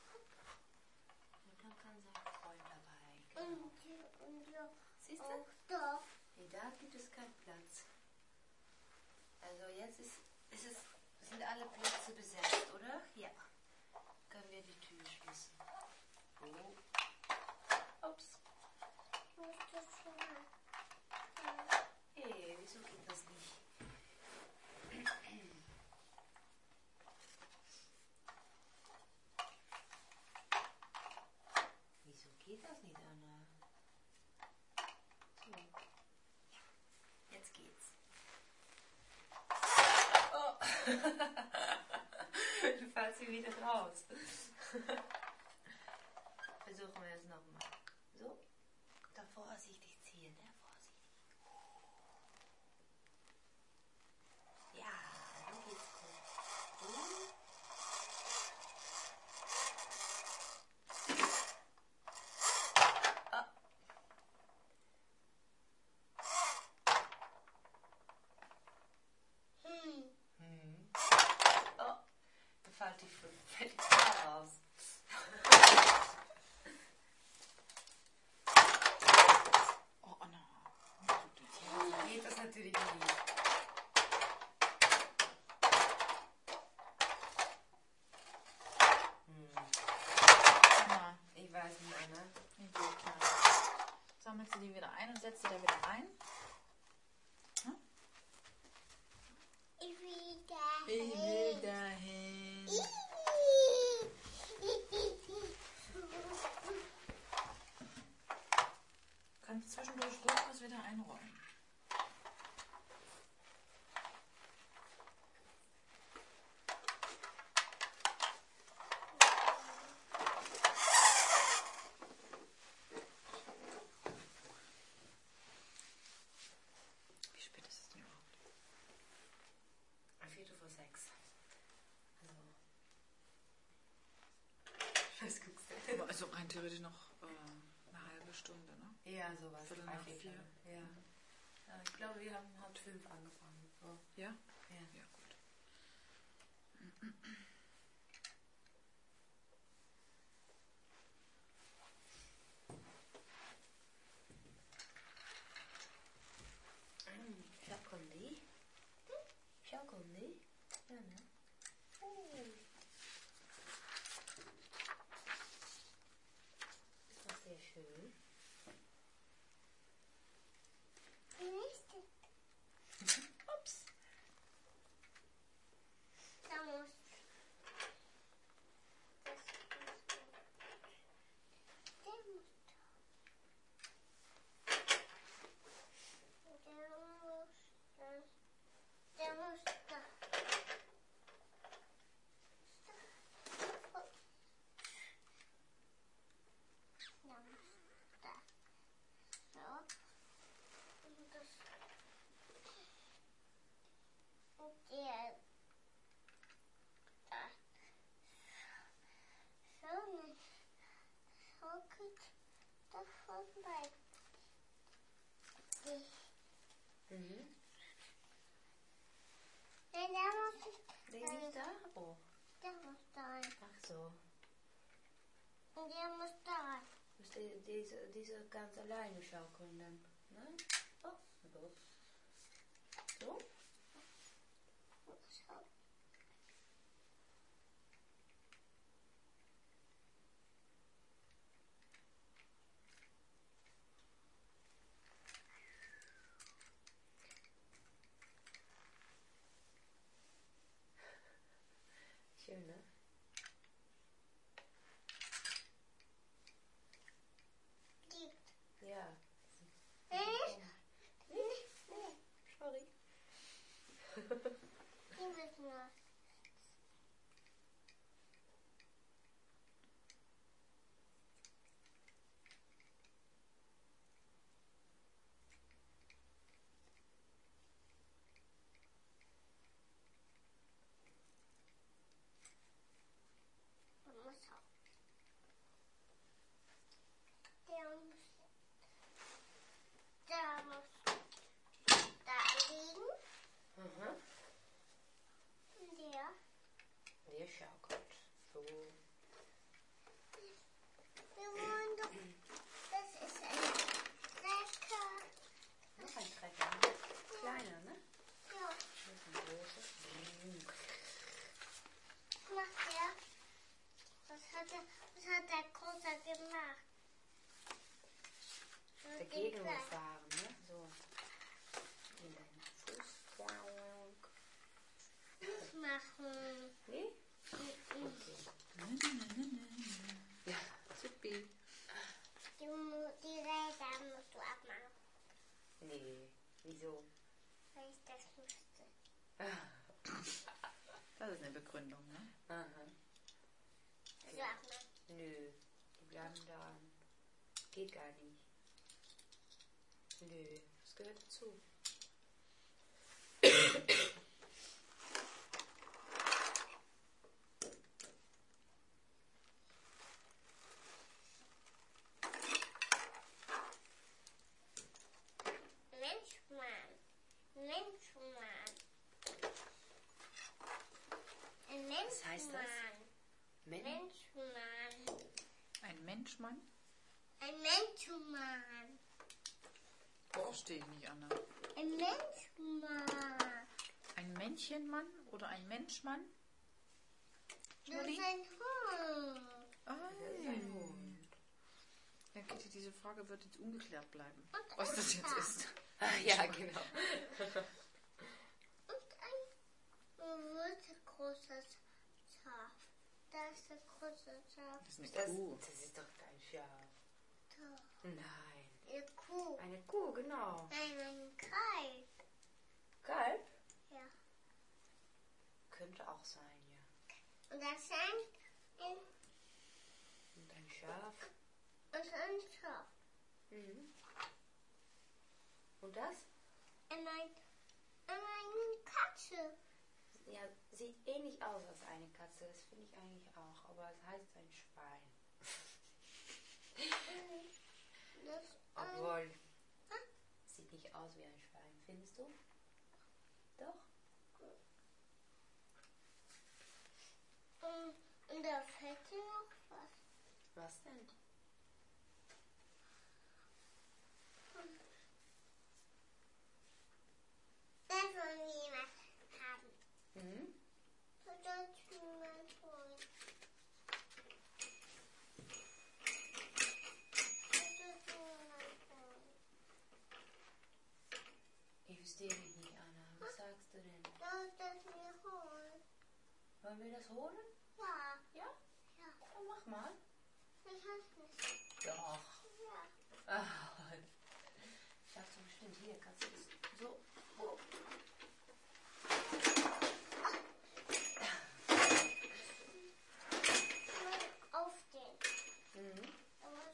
Und dann kann sein Freund dabei. Genau. Und hier und hier Siehst du? auch da. Nee, da gibt es keinen Platz. Also jetzt ist, ist es, sind alle Plätze besetzt, oder? Ja. Können wir die Tür schließen. Oh. Ups. Muss das schon mal. Hey, wieso geht das nicht? Wieso geht das nicht, Anna? So. Ja, jetzt geht's. Oh. Du fällst sie wieder raus. Versuchen wir es nochmal. So. Da vorsichtig ziehen, ne? Vorsichtig. Ja, so geht's gut. Und ah. Hm. Hm. Oh, da fällt die, fällt die Tür raus. Oh, Anna. So geht das natürlich nicht. Hm. Anna, Ich weiß nicht, Anna. wie geht das? Sammelst du die wieder ein und setzt sie da wieder rein? Ich will dahin. Ich will dahin. Kannst zwischendurch ruhig was wieder einräumen. Wie spät ist es denn überhaupt? Ein Viertel vor sechs. Also. Was guckst du? Also rein theoretisch noch äh, eine halbe Stunde, ne? Ja, sowas. Viertel drei, nach vier. vier. Ja. Ja, ich glaube, wir haben halb fünf angefangen. So. Ja? Ja. Ja, gut. Schaukern die? Schaukern die? Ja, ne? Oh. Das war sehr schön. Nächste. Ups. Da muss. Das muss. Der muss. Der muss. Der muss da. Der muss da. So. Und das. Und der. Da. So nicht. So gut davon bei. Mhm. Nein, der muss. Der ist nicht da? Oh. Der muss da rein. Ach so. Und der muss da rein. Muss die, diese, diese ganz alleine schaukeln dann. Ne? Oh, gut. So? So. Schön, ne? Gibt. Ja. Nicht? Sorry. Die müssen wir. Der muss auch. Der muss. Der muss da liegen. Mhm. Und der. Der schaukelt. So. Wir wollen doch. Das ist ein Trecker. Noch ein Trecker. Kleiner, ne? Ja. Das ist ein großer. Was macht der? Was hat der, was hat der Große gemacht? Und den Dagegen Kleinen. gefahren, ne? So. In deinen Fußbauung. Nicht machen. Nee? Mhm. Okay. Ja, Zippi. Die, Mu- die Räder musst du abmachen, Nee. Wieso? weil ich das musste. Das ist eine Begründung, ne? Aha. So abmachen. Nö. Die bleiben da. Geht gar nicht. Nö. Das gehört dazu. Menschmann. Menschmann. Ein Menschmann. Was heißt das? Men Menschmann. Ein Menschmann? Ein Menschmann. Verstehe ich nicht, Anna. Ein Menschmann. Ein Männchenmann oder ein Menschmann? Das ist ein Hund. Ah, Das ist ein Hund. ja, Kitty, diese Frage wird jetzt ungeklärt bleiben. Und Was ein das jetzt Schaf. ist. Ah, ja, genau. Und ein wirklich großes Schaf. Das ist ein großes Schaf. Das ist eine Das, Kuh. das ist doch kein Schaf. Doch. Nein. Eine Kuh. Eine Kuh, genau. Nein, ein Kalb. Kalb? Ja. Könnte auch sein, ja. Und das ist ein, ein, Und ein Schaf. und ein Schaf. Mhm. Und das? Und ein, und eine Katze. Ja, sieht ähnlich aus als eine Katze. Das finde ich eigentlich auch. Aber es heißt ein Schwein. Das, Obwohl, sieht nicht aus wie ein Schwein, findest du? Doch? ähm, und da fällt dir noch was. Was denn? Das wollen wir was haben. Mhm. So, das tun wir holen. Das tun wir holen. Ich verstehe dich nicht, Anna. Was sagst du denn? Das dürfen wir holen. Wollen wir das holen? Ja. Ja? Ja. Dann mach mal. Ich hab's nicht. Doch. Ja. Ah, schaffst du bestimmt. Hier, kannst du das so. Oh. Auf den. Mhm. Aber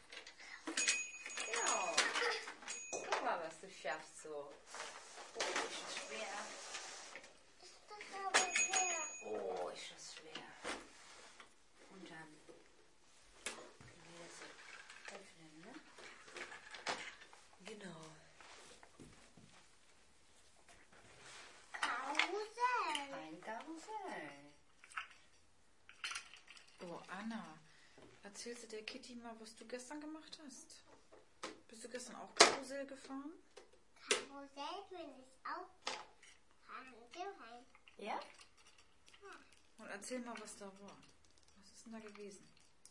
Genau. Guck mal, was du schaffst so. Oh, ist das schwer. ist das aber schwer. Oh, ist das schwer. Und dann können wir das öffnen, ne? Genau. Karussell. Ein Karussell. Oh, Anna, erzählst du der Kitty mal, was du gestern gemacht hast? Bist du gestern auch Karussell gefahren? Karussell bin ich auch gefahren. Ja? Und erzähl mal, was da war. Was ist denn da gewesen?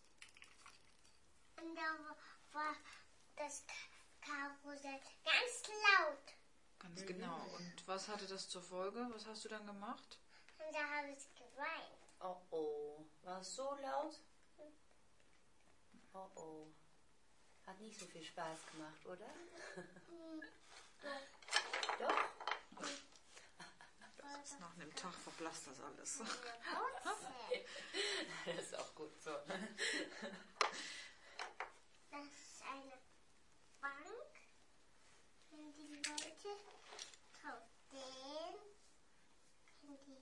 Und da war das Karussell ganz laut. Ganz genau. Und was hatte das zur Folge? Was hast du dann gemacht? Und da habe ich geweint. Oh oh. War es so laut? Oh oh. Hat nicht so viel Spaß gemacht, oder? Hm, Doch? Das ist nach einem Tag verblasst das alles. Karussell. Das ist auch gut so. Das ist eine Bank. Und die Leute auf den können die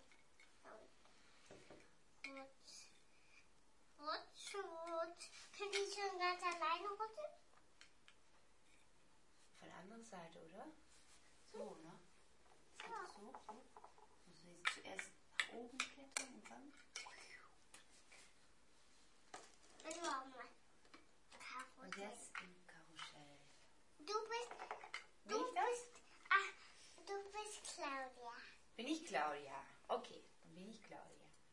rutsch, rutsch, rutsch. Können die schon ganz alleine rutschen? Von der anderen Seite, oder? So, ne? Ja. So, so. Muss ich jetzt zuerst nach oben klettern und dann. Ich auch mal. Und Karussell. jetzt im Karussell. Du bist, Bin du ich das? bist, ah, du bist Claudia. Bin ich Claudia? Okay, dann bin ich Claudia.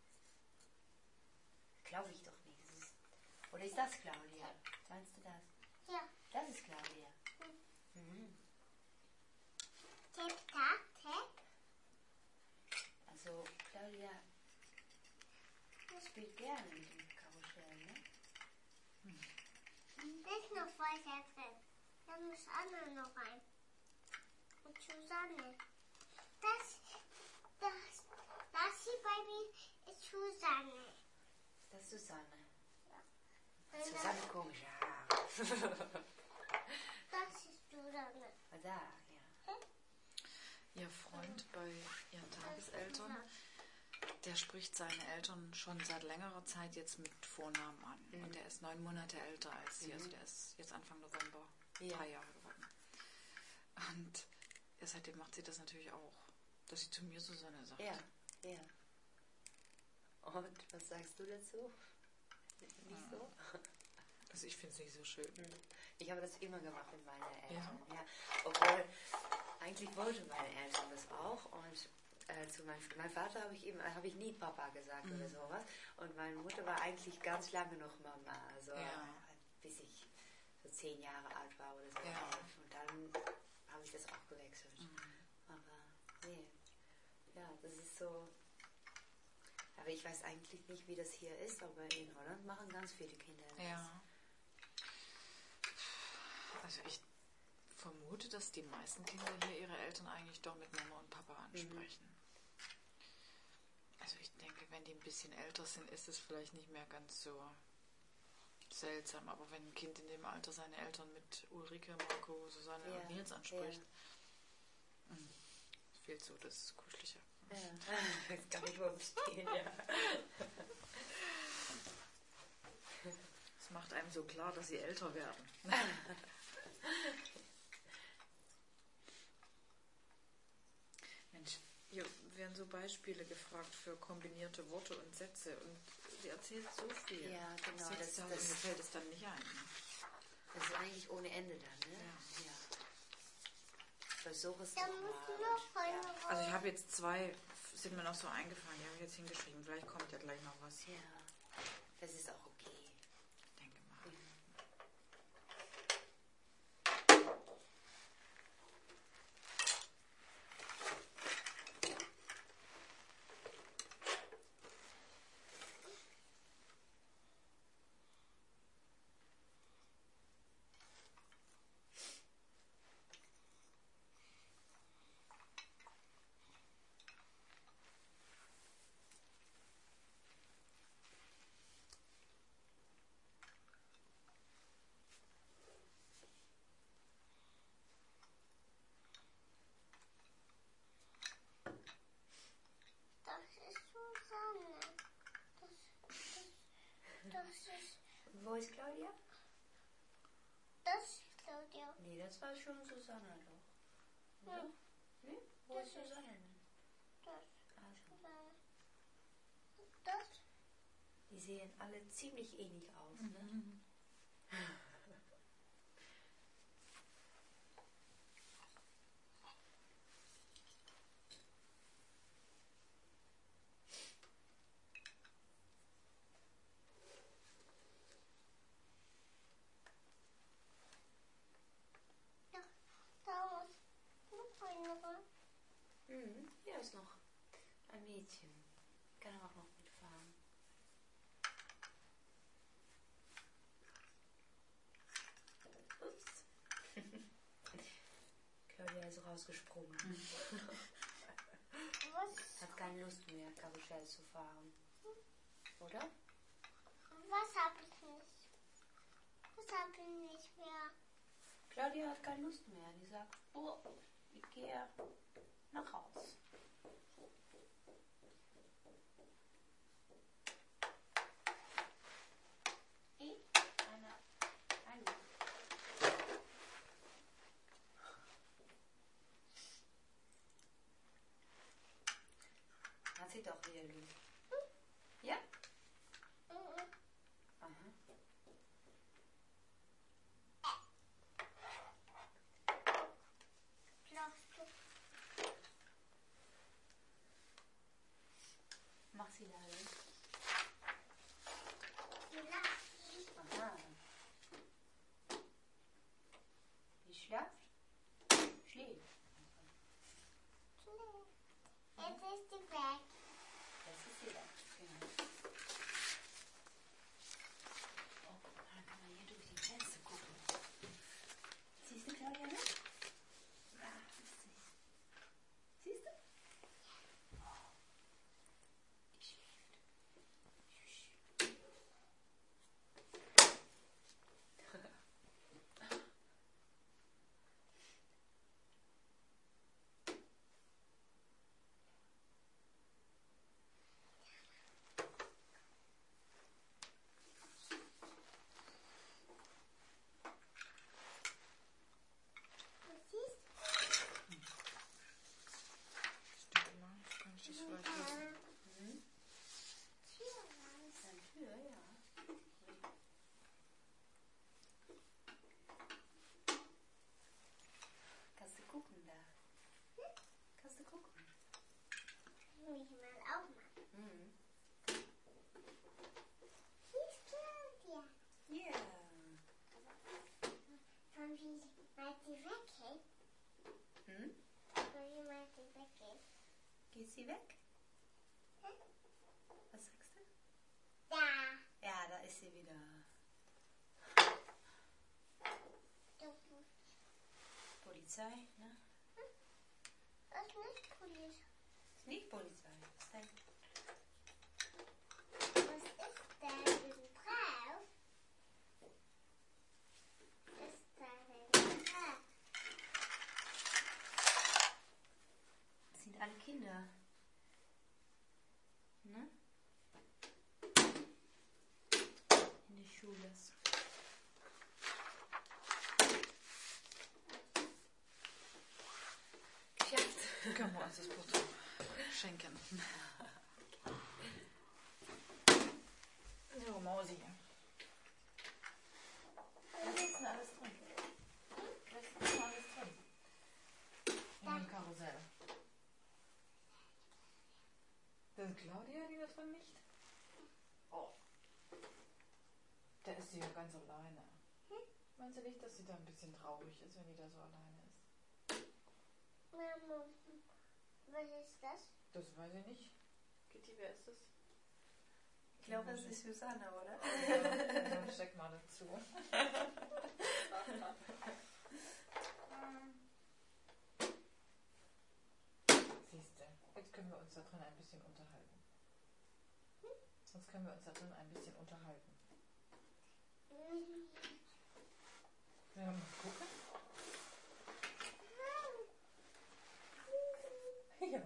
Glaube ich doch nicht. Das ist, oder ist das Claudia? Meinst du das? Ja. Das ist Claudia. Mhm. Tipp, tap, tap. Also Claudia spielt gerne mit dem Karussell, ne? Da ist noch weiter drin. Da muss Anna noch rein. Und Susanne. Das, das, das hier bei mir ist Susanne. Das ist Susanne. Und Susanne, komische Haare. Das ist Susanne. Ah, da, ja. Ihr Freund bei ihren Tageseltern, der spricht seine Eltern schon seit längerer Zeit jetzt mit Vornamen an. Mhm. Und der ist neun Monate älter als sie. Mhm. Also der ist jetzt Anfang November Ja. drei Jahre geworden. Und ja, seitdem macht sie das natürlich auch, dass sie zu mir Susanne sagt. Ja, ja. Und was sagst du dazu? Nicht so? Also ich finde es nicht so schön. Ich habe das immer gemacht mit meinen Eltern. Ja. Ja. Obwohl, eigentlich wollten meine Eltern das auch. Und äh, zu meinem, mein Vater habe ich, eben- habe ich nie Papa gesagt Mhm. oder sowas. Und meine Mutter war eigentlich ganz lange noch Mama. Also Ja. bis ich so zehn Jahre alt war oder so. Ja. Und dann habe ich das auch gewechselt. Aber nee. Ja, das ist so. Aber ich weiß eigentlich nicht, wie das hier ist, aber in Holland machen ganz viele Kinder das. Ja. Also ich vermute, dass die meisten Kinder hier ihre Eltern eigentlich doch mit Mama und Papa ansprechen. Also ich denke, wenn die ein bisschen älter sind, ist es vielleicht nicht mehr ganz so seltsam. Aber wenn ein Kind in dem Alter seine Eltern mit Ulrike, Marco, Susanne Ja, und Nils anspricht, ja. mh, fehlt so das Kuschelige. Ja, das kann ich wohl verstehen, ja. Das macht einem so klar, dass sie älter werden. Mensch, hier werden so Beispiele gefragt für kombinierte Worte und Sätze und sie erzählt so viel. Ja, genau. Das, Das, da, das, mir fällt es dann nicht ein. Ne? das ist eigentlich ohne Ende dann, ne? Ja. Ja. Versuch es Da doch musst du mal. noch Und, eine ja. Also ich habe jetzt zwei, sind mir noch so eingefallen, die habe ich jetzt hingeschrieben. Vielleicht kommt ja gleich noch was. Ja, das ist auch okay. Ich denke mal. Das ist Susanne. Das, das, das ist, Wo ist Claudia? das ist Claudia. Nee, das war schon Susanne doch. Ja. Nee? Wo Das ist ist- Susanne denn? Das, Also, Susanne. Das, die sehen alle ziemlich ähnlich aus, ne? da muss noch eine rein. Mhm. Hier ist noch ein Mädchen. Kann auch noch mitfahren. Ups. Claudia ist rausgesprungen. Was, Hat keine Lust mehr, Karussell zu fahren. Oder? was hab ich nicht? Was hab ich nicht mehr? Claudia hat keine Lust mehr. Die sagt, oh, ich gehe nach Haus. Ich? Eine. Eine. Hat sie doch wieder Lust. Ja? Mhm. Aha. Plastik. Mach sie da hin. Plastik. Aha. Die schlaft? Schläft. Jetzt ist sie weg. Das ist sie da. Genau. Oh, guck mal, dann kann man hier durch die Fenster gucken. Siehst du Claudia nicht? Ja, süß. Siehst du? Oh. Die schläft. Tschüss. Was siehst Ich denke mal, kann ich das du? vielleicht lassen. Mhm. Tür raus. Eine Tür, ja. Kannst du gucken da? Kannst du gucken? Mich mal aufmachen. Mhm. Hier ist Claudia. Ja. Von wie weit sie weggeht. Hm? Von wie weit sie weggeht. Geht sie weg? Hm? Was sagst du? Da. Ja, da ist sie wieder. Du, Polizei, ne? das ist nicht Polizei. Ist nicht Polizei. Ist ein Was ist da denn drauf? Was ist da denn drauf? Das sind alle Kinder. Ne? In der Schule. Dann können wir uns das Foto schenken. So, Mausi. Was ist denn alles drin? Was ist denn alles drin? In dem Karussell. Das ist Claudia, die da drin liegt? Oh. Da ist sie ja ganz alleine. Meinst du nicht, dass sie da ein bisschen traurig ist, wenn die da so alleine ist? Mama, was ist das? Das weiß ich nicht. Kitty, wer ist das? Ich glaube, das ist Susanne, oder? Ja, dann steck mal dazu. Siehst du, jetzt können wir uns da drin ein bisschen unterhalten. Jetzt können wir uns da drin ein bisschen unterhalten. Ja, mal gucken. Ja.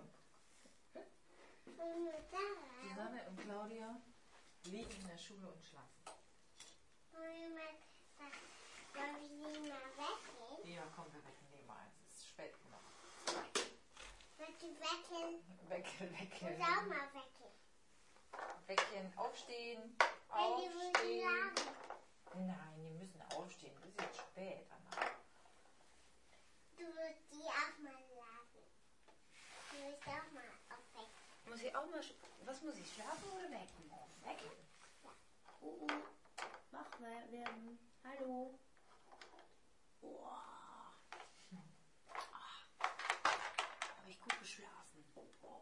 Susanne und Claudia liegen in der Schule und schlafen. Wollen wir die mal wecken? Ja, komm, wir wecken die mal. Es ist spät genug. Willst du wecken? Wecken, wecken. Und auch mal wecken. Wecken, aufstehen, Wenn die müssen aufstehen. schlafen. Nein, die müssen aufstehen. Es ist jetzt spät, Anna. Du musst die auch mal laden. Du musst auch mal aufwecken. Muss ich auch mal... sch- Was muss ich, schlafen oder wecken? Wecken? Oh, oh. Mach mal werden. Hallo. Oh. Habe ich gut geschlafen. Oh.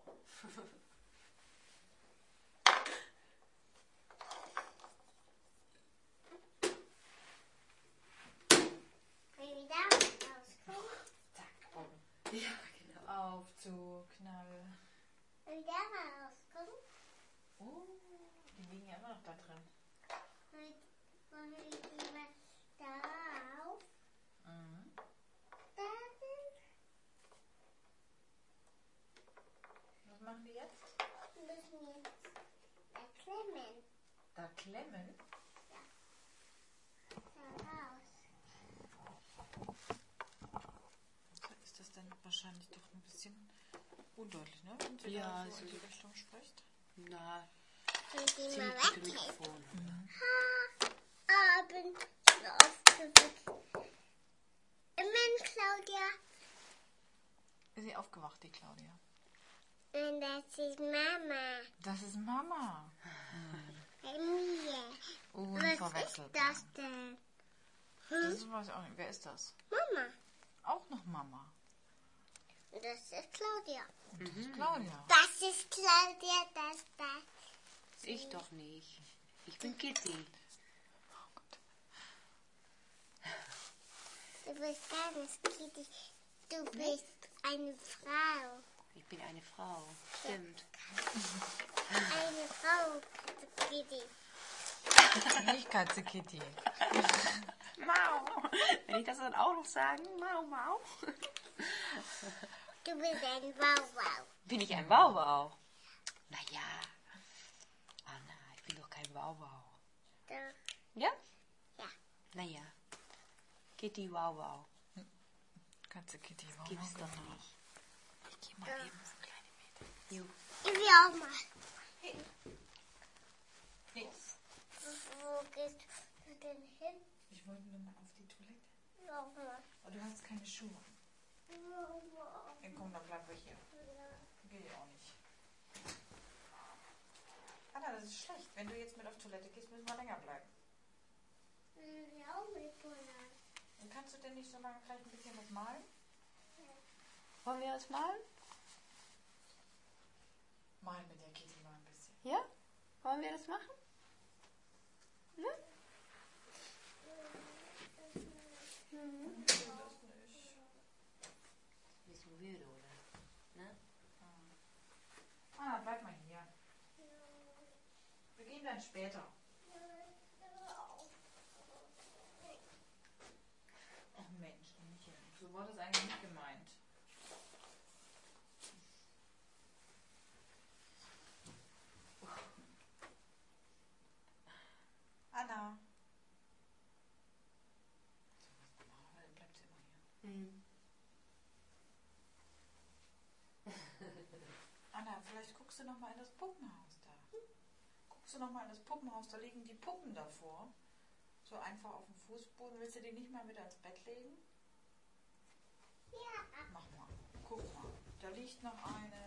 Wenn wir da rauskommen, Zack, oben. Ja, genau. Auf zu Knall. wenn wir da rauskommen, Oh, die liegen ja immer noch da drin. wollen wir die mal darauf Mhm. laden. Was machen die jetzt? Wir müssen jetzt da klemmen. Da klemmen? Da raus. Ist das dann wahrscheinlich doch ein bisschen undeutlich, ne? Wenn sie Ja, da so in so- die Richtung spricht. Na, Wenn die mal ziemlich wecken. gedrückt vorne. Ha, Abend aufgeweckt. Mensch, Claudia. Ist sie aufgewacht, die Claudia? Und das ist Mama. Das ist Mama. Bei mir. Was Unverwechselbar. ist das denn? Das weiß ich auch nicht. Wer ist das? Mama. Auch noch Mama. Das ist Claudia. Das ist Claudia. Das ist Claudia, das da. Ich doch nicht. Ich bin Kitty. Oh Gott. Du bist gar nicht Kitty. Du bist eine Frau. Ich bin eine Frau. Stimmt. Eine Frau, Kitty. Nicht Katze Kitty. Mau. Wenn ich das dann auch noch sagen? Mau, mau. Du bist ein Wauwau. Bin ich ein Wauwau? Naja. Anna, ich bin doch kein Wauwau. Doch. Ja? Ja. Naja. Kitty Wauwau. Katze Kitty, warum Gibt's auch doch immer. nicht. Ich geh mal Ja. eben so kleine Meter. Jo. Ich will auch mal. Nichts. Wo gehst du denn hin? Ich wollte nur mal auf die Toilette. Nochmal. Aber du hast keine Schuhe. Nochmal. Ja, komm, dann bleiben wir hier. Geht ja auch nicht. Anna, das ist schlecht. Wenn du jetzt mit auf Toilette gehst, müssen wir länger bleiben. Ich will auch mit Polar. Und kannst du denn nicht so lange vielleicht ein bisschen was malen? Wollen wir das malen? Mal mit der Kitty mal ein bisschen. Ja? Wollen wir das machen? Ne? Mhm. Das nicht. Bist du müde, oder? Ne? Ah, bleib mal hier. Wir gehen dann später. Ach Mensch, Männchen. So war das eigentlich nicht gemeint. Anna. So, was machen wir? Dann bleibt sie immer hier. Mhm. du noch mal in das Puppenhaus da. Guckst du noch mal in das Puppenhaus, da liegen die Puppen davor. So einfach auf dem Fußboden. Willst du die nicht mal wieder ins Bett legen? Ja. Mach mal. Guck mal. Da liegt noch eine.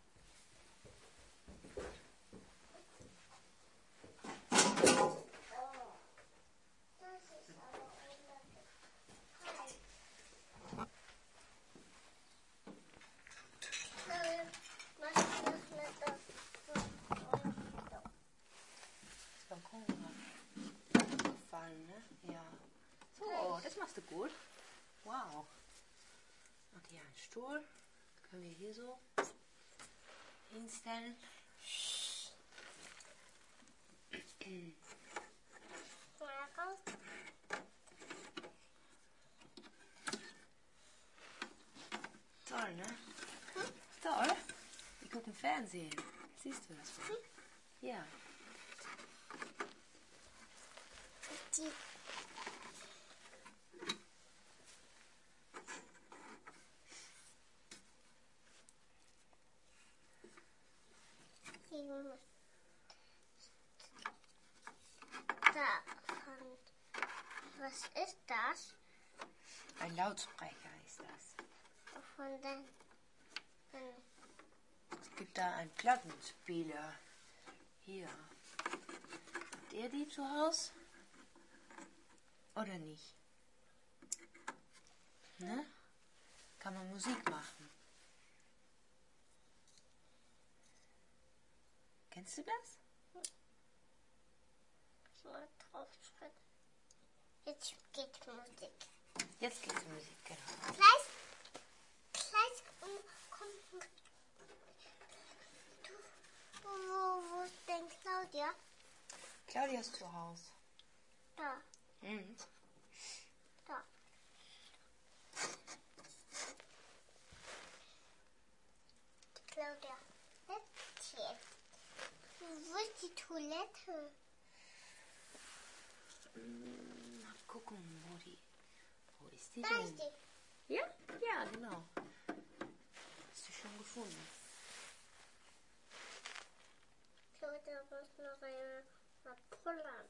Oh, das ist aber unnötig. Hi. Was ist das mit der Balkon gefallen, ne? Ja. So, das machst du gut. Wow. Und hier ein Stuhl. Können wir hier so hinstellen. Mal raus. Toll, ne? Toll. Wir gucken Fernsehen. Siehst du das mal? Ja. Die Da. Was ist das? Ein Lautsprecher ist das. Von den. Von Es gibt da einen Plattenspieler. Hier. Habt ihr die zu Hause? Oder nicht? Ne? Kann man Musik machen. Kennst du das? mal draufschreiben. Jetzt geht Musik. Jetzt geht's um Musik, genau. Gleich, gleich um, kommt. Du, wo, wo ist denn Claudia? Claudia ist zu Hause. Da, Mhm. da. Claudia, jetzt hier. Wo ist die Toilette? Mm, Mal gucken, wo die. Wo ist die Da denn? ist die. Ja? Ja, genau. Hast du schon gefunden? Claudia muss noch eine mal pullern.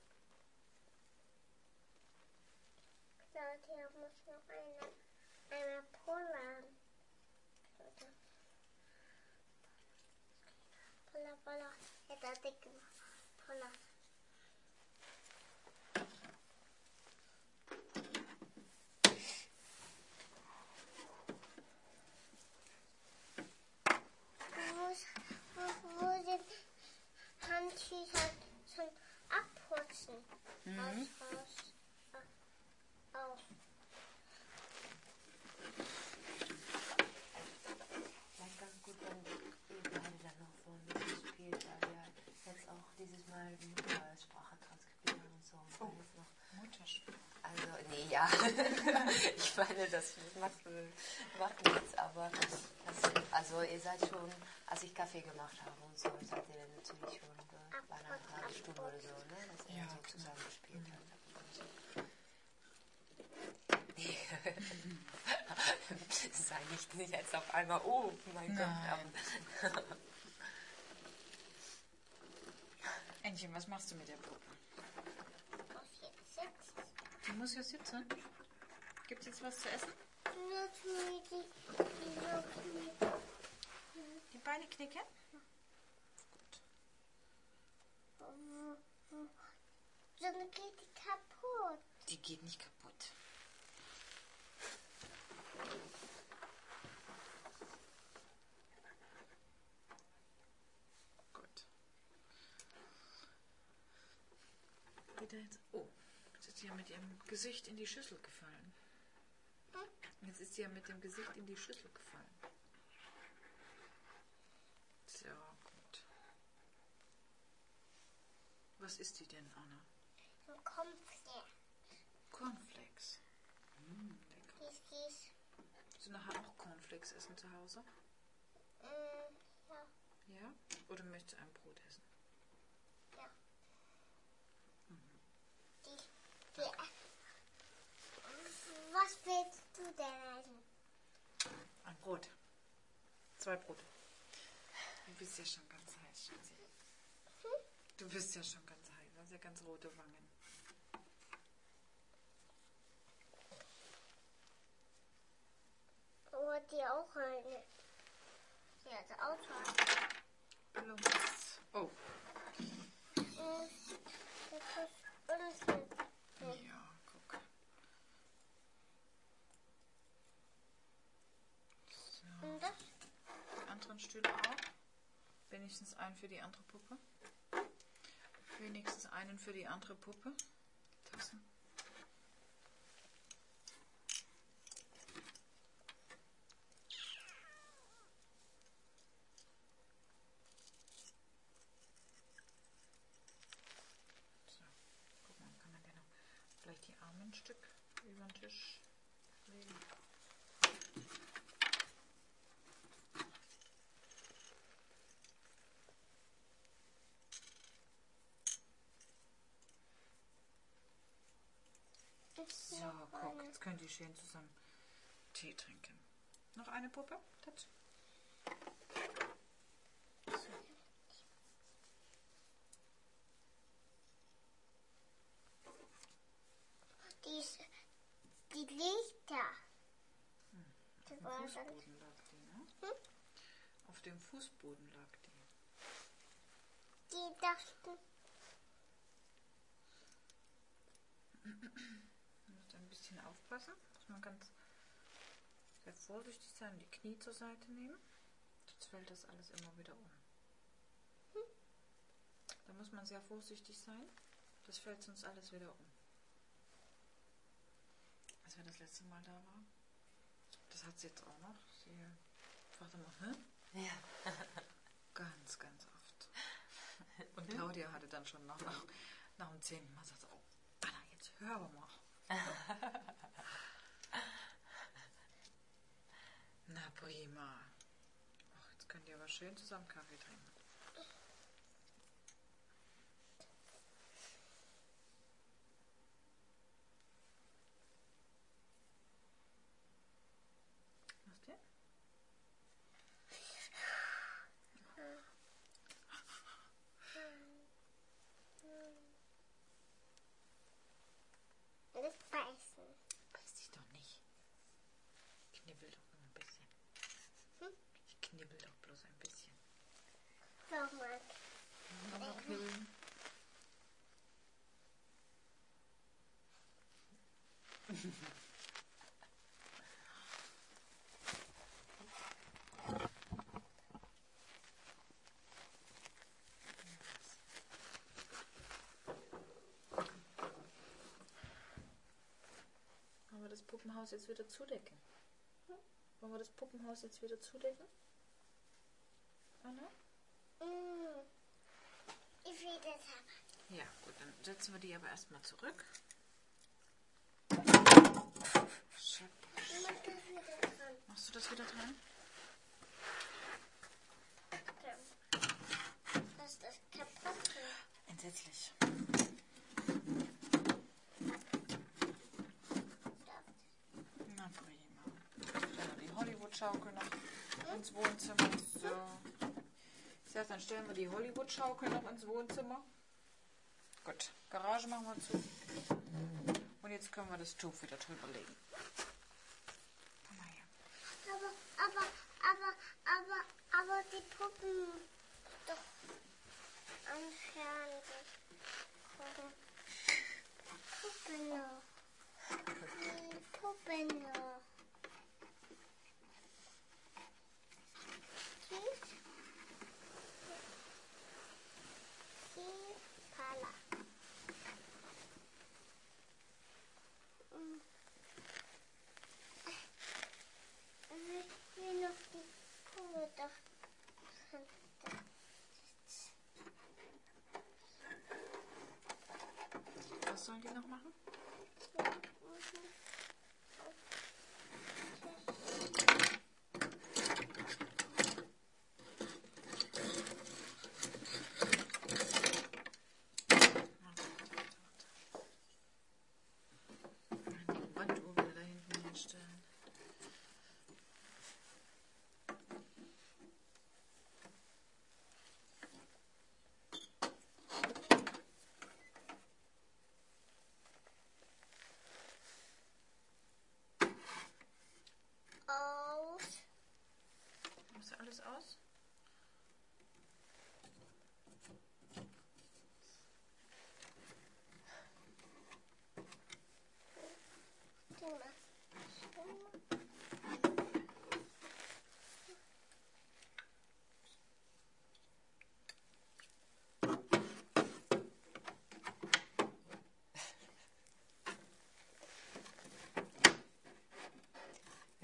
Claudia muss noch eine, eine pullern. Claudia. Puller, puller. Jetzt hat die gemacht. Puller. Wo, wo, wo sind Handtücher zum Abputzen? Mhm. Aus, aus, aus. Vielleicht ganz gut, wenn ihr beide dann noch so ein bisschen spielt, weil wir jetzt auch dieses Mal Muttersprache transkribieren und so. Und Oh. jetzt noch, Muttersprache. also, nee, ja. Ich meine, das macht, macht nichts, aber das, also ihr seid schon, als ich Kaffee gemacht habe und so, seid ihr dann natürlich schon äh, bei einer halben Stunde oder so, ne, dass ihr Ja, so klar. zusammen gespielt habt. Sei nicht jetzt auf einmal, oh mein Nein. Gott. Aber Entchen, was machst du mit der Puppe? Auf jetzt sitzen. Die muss ja sitzen. Gibt es jetzt was zu essen? Natürlich die, die Jockey. Die Beine knicken? Dann geht die kaputt. Die geht nicht kaputt. Gut. Geht er jetzt? Oh, jetzt ist sie ja mit ihrem Gesicht in die Schüssel gefallen. Jetzt ist sie ja mit dem Gesicht in die Schüssel gefallen. So, gut. Was ist die denn, Anna? Ein Komplex. Cornflakes. Mm, lecker. Dies, dies. Willst du nachher auch Cornflakes essen zu Hause? Mm, ja, Ja? Oder möchtest du ein Brot essen? ja. Die, die, was willst du denn essen? Ein Brot. Zwei Brote. Du bist ja schon ganz heiß, Schatzi. Du bist ja schon ganz heiß. Du hast ja ganz rote Wangen. Aber die auch eine. Die hat auch eine. Los. Oh. Das ist unten. Ja, guck. So. Und das? Die anderen Stühle auch. Wenigstens einen für die andere Puppe. Wenigstens einen für die andere Puppe. Tassen. So, guck mal, kann man ja noch vielleicht die Arme ein Stück über den Tisch legen. So, guck, jetzt könnt ihr schön zusammen Tee trinken. Noch eine Puppe dazu? So. Die, ist, die liegt da. Auf Das dem war Fußboden lag die, ne? Hm? Auf dem Fußboden lag die. Die dachten, Man muss ein bisschen aufpassen, muss man ganz sehr vorsichtig sein und die Knie zur Seite nehmen. Sonst fällt das alles immer wieder um. Da muss man sehr vorsichtig sein. Das fällt sonst alles wieder um. Als wir das letzte Mal da waren. Das hat sie jetzt auch noch. Sie fragt immer, hä? Ja. Ganz, ganz oft. Und Claudia hatte dann schon nach, nach, nach dem zehnten Mal gesagt, oh, Anna, jetzt hör aber mal. Na prima. Ach, jetzt könnt ihr aber schön zusammen Kaffee trinken. Was denn? das beißen. Beiß dich doch nicht. Knibbel doch nur ein bisschen. Hm? Ich knibbel doch bloß ein bisschen. Nochmal. Nochmal knibbeln. Wollen wir das Puppenhaus jetzt wieder zudecken? Wollen wir das Puppenhaus jetzt wieder zudecken? Anna? Mm. Ich will das haben. Ja, gut, dann setzen wir die aber erstmal zurück. Shit. Ich mach das wieder dran. Machst du das wieder dran? Das ist das kaputte. Entsetzlich. Na prima. Stellen wir die Hollywood-Schaukel noch ins Wohnzimmer. So. Das heißt, dann stellen wir die Hollywood-Schaukel noch ins Wohnzimmer. Gut, Garage machen wir zu. Und jetzt können wir das Tuch wieder drüber legen. Komm mal her. Aber, aber, aber, aber, aber die Puppen doch entfernen sich. Puppen noch. Die Puppen noch. Tschüss. Die Pala. Mm. Ich will noch die Puppe doch. Was sollen die noch machen? Die Wanduhr wieder da hinten hinstellen.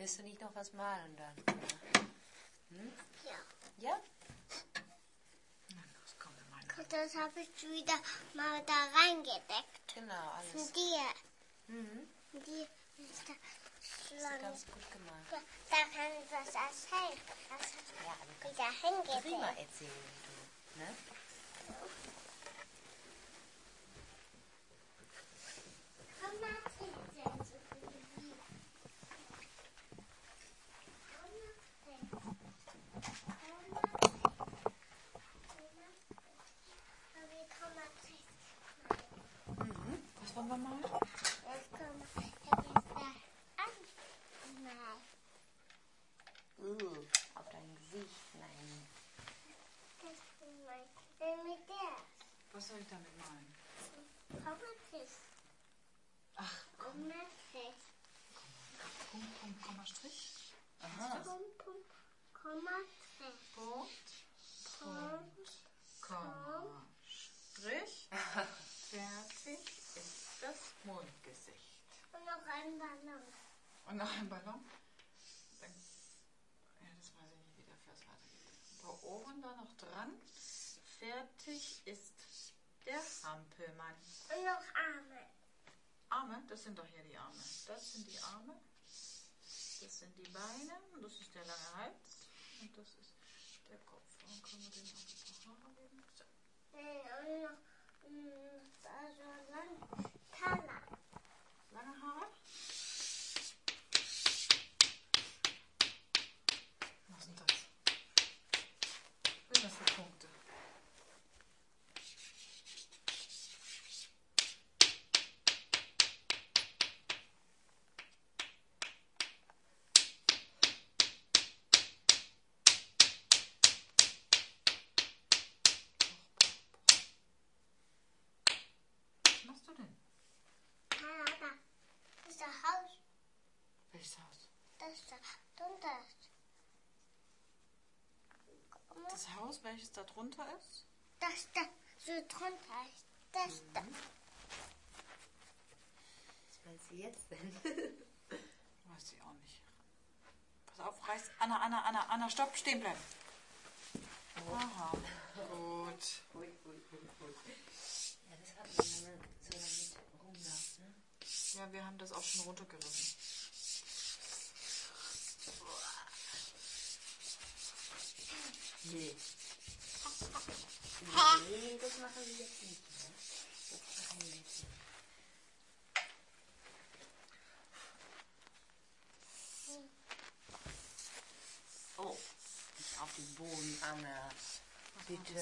Willst du nicht noch was malen dann? Hm? Ja. Ja? Na los, komm, wir malen. Und das habe ich wieder mal da reingedeckt. Genau, alles. Von dir. Mhm. Die ist da Das ist Schlange. ganz gut gemacht. Da, da kann ich das erzählen. Das Ja, du wieder kannst prima hingedeckt. erzählen, du. Ne? Komm mal hin, Sense. Mhm. Was wollen wir malen? Jetzt kommen wir jetzt da an. Mal. Uh, auf dein Gesicht, nein. Das ist mein. Denn mit der. Was soll ich damit malen? Kommatis. Ach, Kommatis. Punkt, Punkt, Komma, Strich. Aha. Punkt, Punkt, Kommatis. Punkt, Punkt. Komma, Strich. Fertig ist das Mondgesicht. Und noch ein Ballon. Und noch ein Ballon. Dann, ja, das weiß ich nicht, wie der Vers weitergeht. Ein paar Ohren da noch dran. Fertig ist der Hampelmann. Und noch Arme. Arme, das sind doch hier die Arme. Das sind die Arme. Das sind die Beine. Und das ist der lange Hals. Und das ist der Kopf. Warum können wir den noch ein paar Haare geben? So. Und noch mm, also lang. Taler. Lange Haare. Was sind das? Was sind das für Punkte? Was machst du denn? Taler, da. Das ist das Haus. Welches Haus? Das ist das. Und das. Das Haus, welches da drunter ist? Das da. So drunter ist. Das da. Was meinst du jetzt denn? Weiß ich auch nicht. Pass auf, reiß. Anna, Anna, Anna, Anna, stopp, stehen bleiben. Aha, gut. Ui, ui, ui, ui. Ja, das hat man, wenn man so damit rumläuft, ne? Ja, wir haben das auch schon runtergerissen. Nee. Nee, das machen wir jetzt nicht mehr. Das machen wir jetzt nicht. Oh, nicht auf den Boden, Anna. Bitte.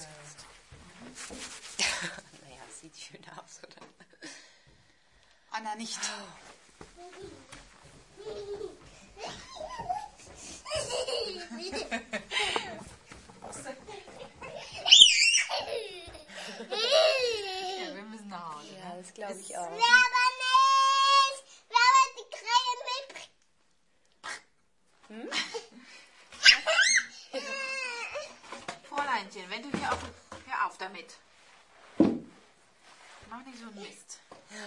Naja, sieht schön aus, oder? Anna, nicht. Ja, wir müssen nach Hause. Ja, Ne? das glaube ich auch. Wer aber nicht. Wer aber die Krähe mit. Fräuleinchen, wenn du hier auf... Hör auf damit. Mach nicht so einen Mist.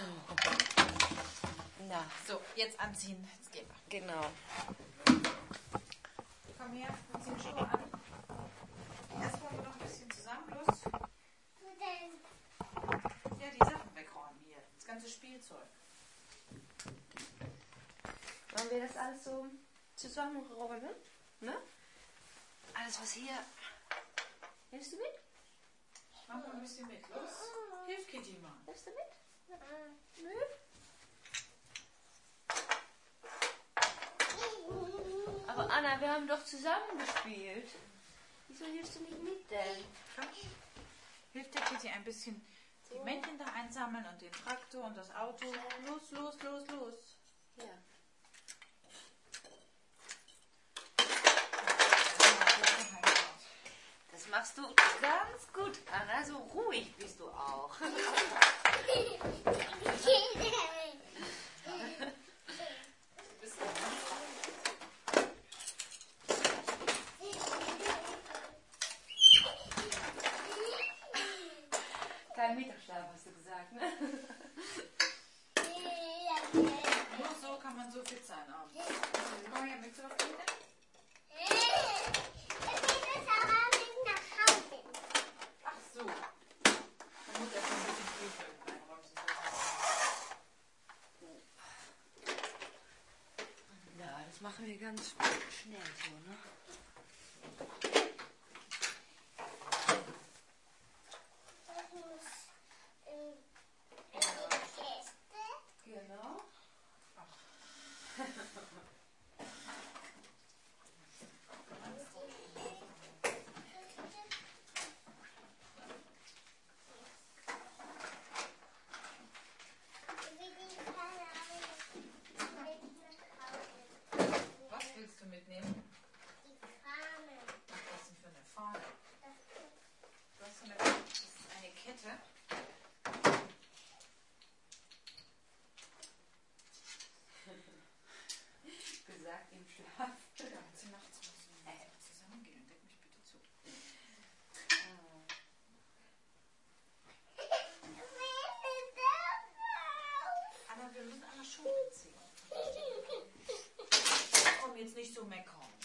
Na, So, jetzt anziehen. Jetzt gehen wir. genau. Komm her, wir ziehen Schuhe an. Erst wollen wir noch ein bisschen zusammen. Los. Ja, die Sachen wegräumen hier. Das ganze Spielzeug. Wollen wir das alles so zusammenräumen? Ne? Alles, was hier... Hilfst du mit? Mach mal ein bisschen mit. Los. Hilf Kitty mal. Hilfst du mit? Nö? Aber Anna, wir haben doch zusammen gespielt. Wieso hilfst du nicht mit denn? Komm. Hilf der Kitty ein bisschen die Männchen da einsammeln und den Traktor und das Auto. Los, los, los, los. Ja. Das machst du ganz gut, Anna. So ruhig bist du auch. Kein Mittagsschlaf, hast du gesagt, ne? Nur so kann man so fit sein abends. Maja, möchtest du was trinken? Ich will das aber mit nach Hause. Ach so. Dann muss erst mal ein bisschen Frühstück einräumen. Ja, das machen wir ganz schnell so, ne? Das muss in, in die Kiste. Genau. Ich will die Salami mit nach Hause. Was willst du mitnehmen? Die Fahne. Ach, was ist denn für eine Fahne? Das Du hast so eine, das ist eine Kette. Gesagt im Schlaf. Ja, wenn sie nachts müssen wir zusammengehen. Deck mich bitte zu. Anna, wir müssen Anna Schuhe anziehen. Komm jetzt nicht so meckern.